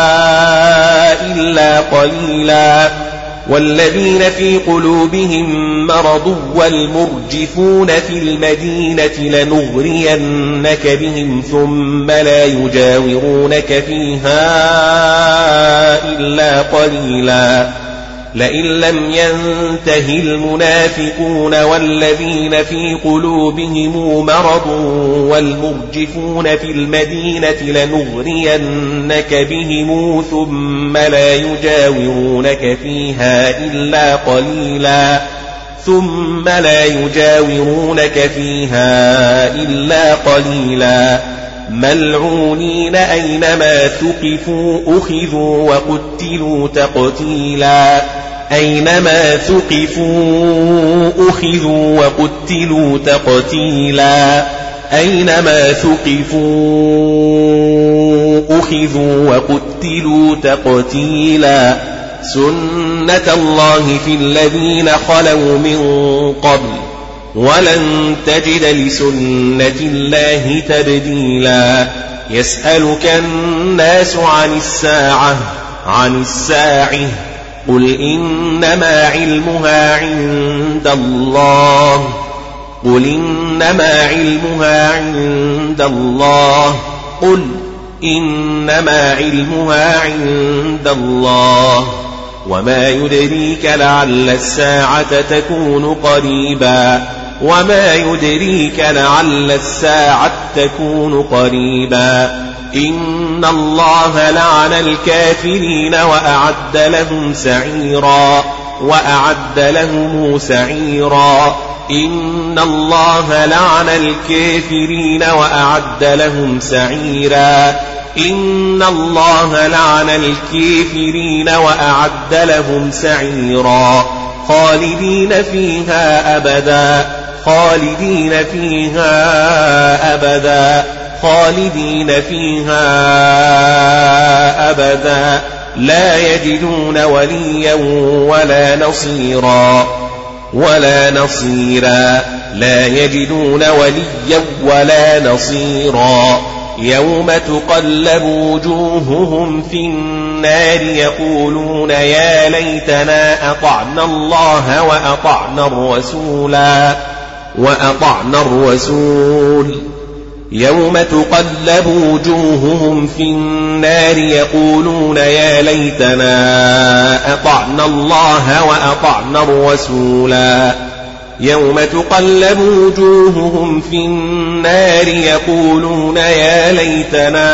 إلا قليلا والذين في قلوبهم مرض والمرجفون في المدينة لنغرينك بهم ثم لا يجاورونك فيها إلا قليلا لئن لم ينته المنافقون والذين في قلوبهم مرض والمرجفون في المدينة لنغرينك بهم ثم لا يجاورونك فيها إلا قليلا ثم لا يجاورونك فيها إلا قليلا ملعونين أينما ثقفوا أخذوا وقتلوا تقتيلا أينما ثقفوا أخذوا وقتلوا تقتيلا أينما ثقفوا أخذوا وقتلوا تقتيلا سنة الله في الذين خلوا من قبل ولن تجد لسنة الله تبديلا يسألك الناس عن الساعة عن الساعة قل إنما علمها عند الله قل إنما علمها عند الله قل إنما علمها عند الله وما يدريك لعل الساعة تكون قريبا وما يدريك لعل الساعة تكون قريبا إن الله لعن الكافرين وأعد لهم سعيرا وأعد لهم سعيرا إن الله لعن الكافرين وأعد لهم سعيرا إن الله لعن الكافرين وأعد لهم سعيرا خالدين فيها أبدا خالدين فيها أبدا خالدين فيها أبدا لا يجدون وليا ولا نصيرا ولا نصيرا لا يجدون وليا ولا نصيرا يوم تقلب وجوههم في النار يقولون يا ليتنا أطعنا الله وأطعنا الرسولا وأطعنا الرسول يوم تقلب وجوههم في النار يقولون يا ليتنا أطعنا الله وأطعنا الرسولا يوم تقلب وجوههم في النار يقولون يا ليتنا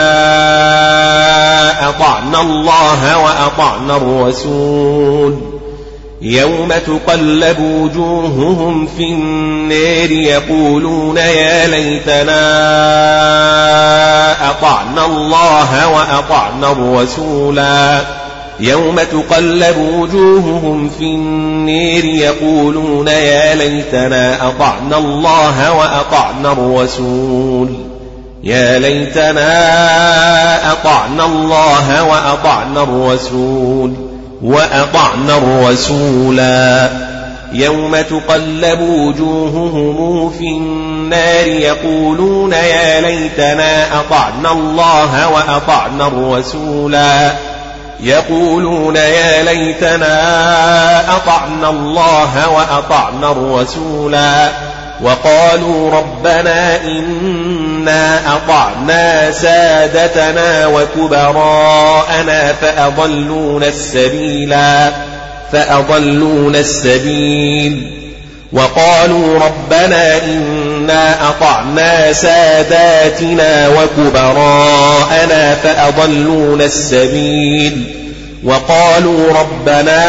أطعنا الله وأطعنا الرسول يوم تقلب وجوههم في النار يقولون يا ليتنا أطعنا الله وأطعنا الرسولا يوم تقلب وجوههم في النار يقولون يا ليتنا أطعنا الله وأطعنا الرسول يا ليتنا أطعنا الله وأطعنا الرسول وأطعنا الرسولا يوم تقلب وجوههم في النار يقولون يا ليتنا أطعنا الله وأطعنا الرسولا يقولون يا ليتنا أطعنا الله وأطعنا الرسولا وقالوا ربنا إنا أطعنا سادتنا وكبراءنا فأضلونا السبيلا فأضلونا السبيل وقالوا ربنا إنا أطعنا ساداتنا وكبراءنا فأضلونا السبيل وقالوا ربنا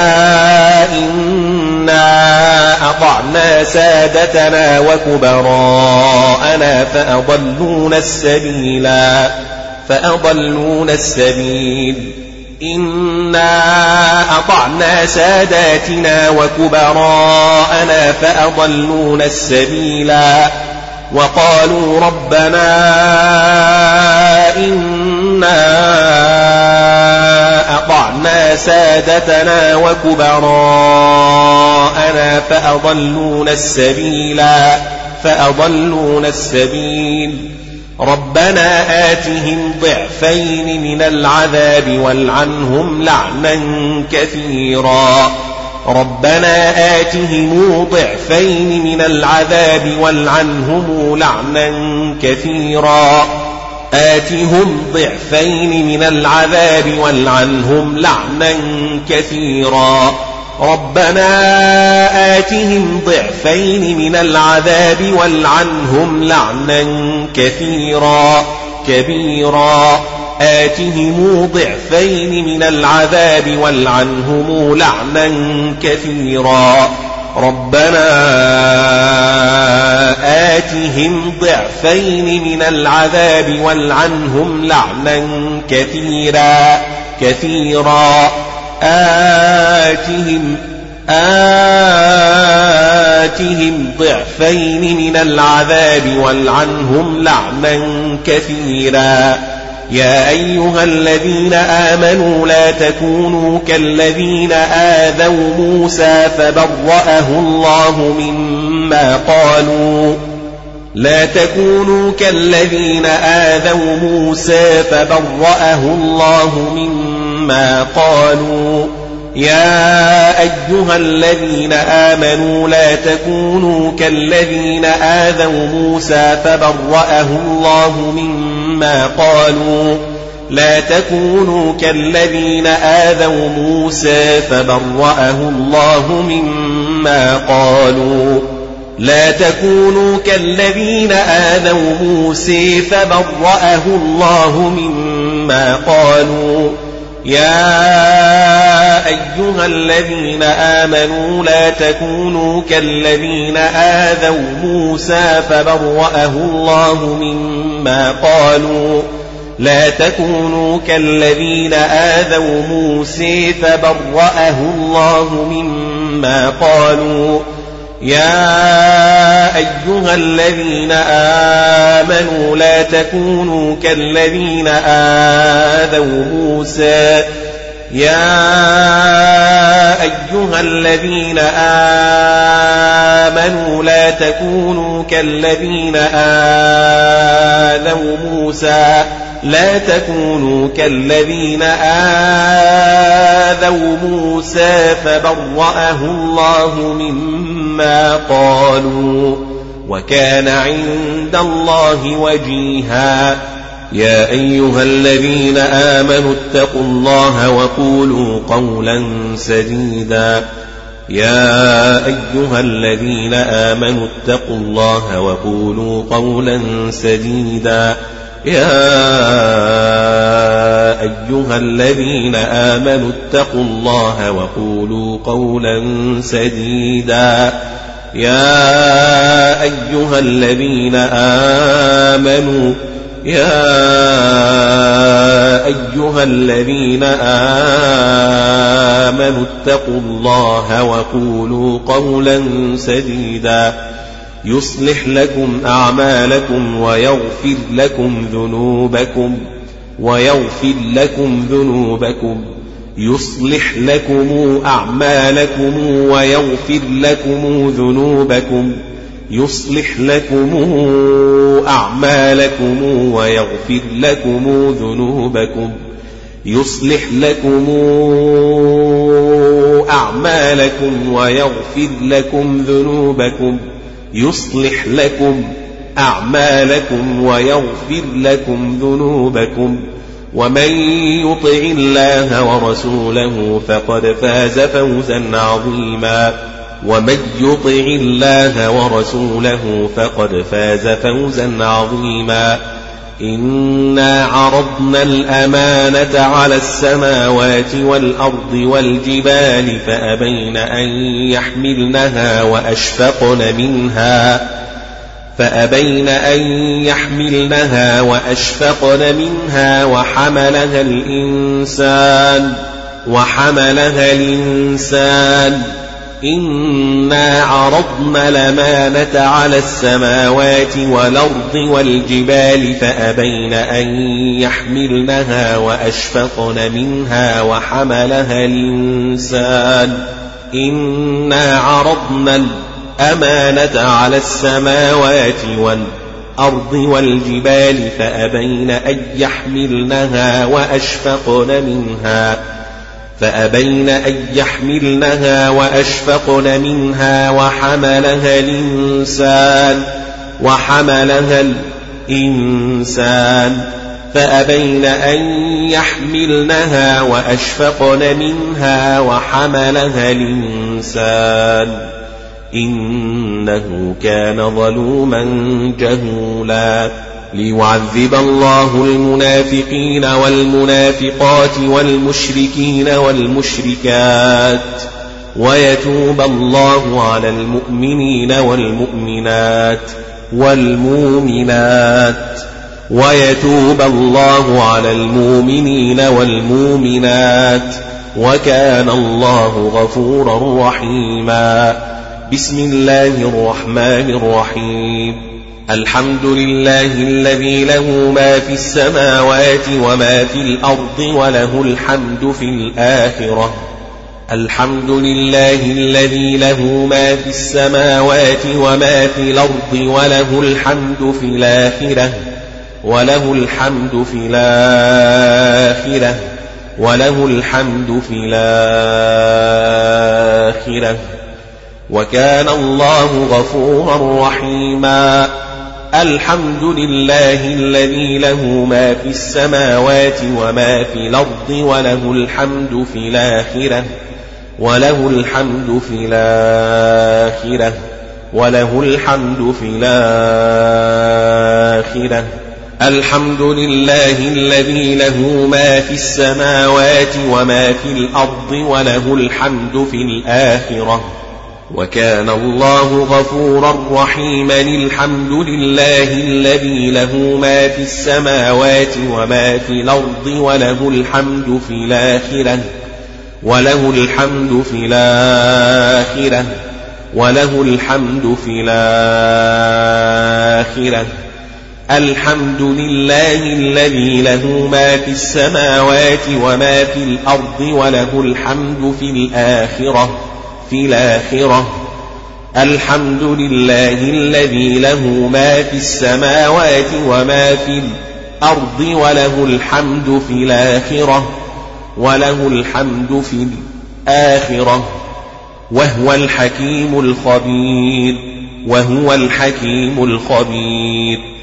إنا أطعنا سادتنا وكبراءنا فأضلونا السبيلا فأضلونا السبيل إنا أطعنا ساداتنا وكبراءنا فأضلونا السبيلا وقالوا ربنا إنا أطعنا سادتنا وكبراءنا فأضلونا السبيلا فأضلونا السبيل ربنا آتهم ضعفين من العذاب والعنهم لعنا كثيرا ربنا آتهم ضعفين من العذاب والعنهم لعنا كثيرا آتهم ضعفين من العذاب والعنهم لعنا كثيرا ربنا آتهم ضعفين من العذاب والعنهم لعنا كثيرا كبيرا آتهم ضعفين من العذاب والعنهم لعنا كثيرا ربنا آتهم ضعفين من العذاب والعنهم لعنا كثيرا كثيرا آتهم آتهم ضعفين من العذاب والعنهم لعنا كثيرا يا أيها الذين آمنوا لا تكونوا كالذين آذوا موسى فبرأه الله مما قالوا لا تكونوا كالذين آذوا موسى فبرأه الله مما قالوا يا أيها الذين آمنوا لا تكونوا كالذين آذوا موسى فبرأه الله مما قالوا لا تكونوا كالذين آذوا موسى فبرأه الله مما قالوا لا تكونوا كالذين آذوا موسى فبرأه الله مما قالوا يا أيها الذين آمنوا لا تكونوا كالذين آذوا موسى فبرأه الله مما قالوا لا تكونوا كالذين آذوا موسى فبرأه الله مما قالوا يا أيها الذين آمنوا لا تكونوا كالذين آذوا موسى يا أيها الذين آمنوا لا تكونوا كالذين آذوا موسى لا تكونوا كالذين آذوا موسى فبرأه الله مما قالوا وكان عند الله وجيها يا أيها الذين آمنوا اتقوا الله وقولوا قولا سديدا يا أيها الذين آمنوا اتقوا الله وقولوا قولا سديدا يا أيها الذين آمنوا اتقوا الله وقولوا قولا سديدا يا أيها الذين آمنوا يا أيها الذين آمنوا اتقوا الله وقولوا قولا سديدا يصلح لكم أعمالكم ويغفر لكم ذنوبكم ويغفر لكم ذنوبكم يصلح لكم أعمالكم ويغفر لكم ذنوبكم يصلح لكم أعمالكم ويغفر لكم ذنوبكم يصلح لكم أعمالكم ويغفر لكم ذنوبكم يصلح لكم أعمالكم ويغفر لكم ذنوبكم ومن يطع الله ورسوله فقد فاز فوزا عظيما ومن يطع الله ورسوله فقد فاز فوزا عظيما إنا عرضنا الأمانة على السماوات والأرض والجبال فأبين أن يحملنها وأشفقن منها فأبين أن يحملنها وأشفقن منها وحملها الإنسان وحملها الإنسان إنا عرضنا الأمانة على السماوات والأرض والجبال فأبين أن يحملنها وأشفقن منها وحملها الإنسان إنا عرضنا الأمانة على السماوات والأرض والجبال فأبين أن يحملنها وأشفقن منها فأبين أن يحملنها وأشفقن منها وحملها الإنسان وحملها الإنسان فأبين أن يحملنها وأشفقن منها وحملها الإنسان إنه كان ظلوما جهولا ليعذب الله المنافقين والمنافقات والمشركين والمشركات ويتوب الله على المؤمنين والمؤمنات والمؤمنات ويتوب الله على المؤمنين والمؤمنات وكان الله غفورا رحيما. بسم الله الرحمن الرحيم. الحمد لله الذي له ما في السماوات وما في الأرض وله الحمد في الآخرة. الحمد لله الذي له ما في السماوات وما في الأرض وله الحمد في الآخرة وله الحمد في الآخرة وله الحمد في الآخرة وكان الله غفورا رحيما. الحمد لله الذي له ما في السماوات وما في الأرض وله الحمد في الآخرة وله الحمد في الآخرة وله الحمد في الآخرة. الحمد لله الذي له ما في السماوات وما في الأرض وله الحمد في الآخرة وكان الله غفورا رحيما. الحمد لله الذي له ما في السماوات وما في الأرض وله الحمد في الآخرة وله الحمد في الآخرة وله الحمد في الآخرة. الحمد لله الذي له ما في السماوات وما في الأرض وله الحمد في الآخرة في الآخرة. الحمد لله الذي له ما في السماوات وما في الأرض وله الحمد في الآخرة وله الحمد في الآخرة وهو الحكيم الخبير وهو الحكيم الخبير.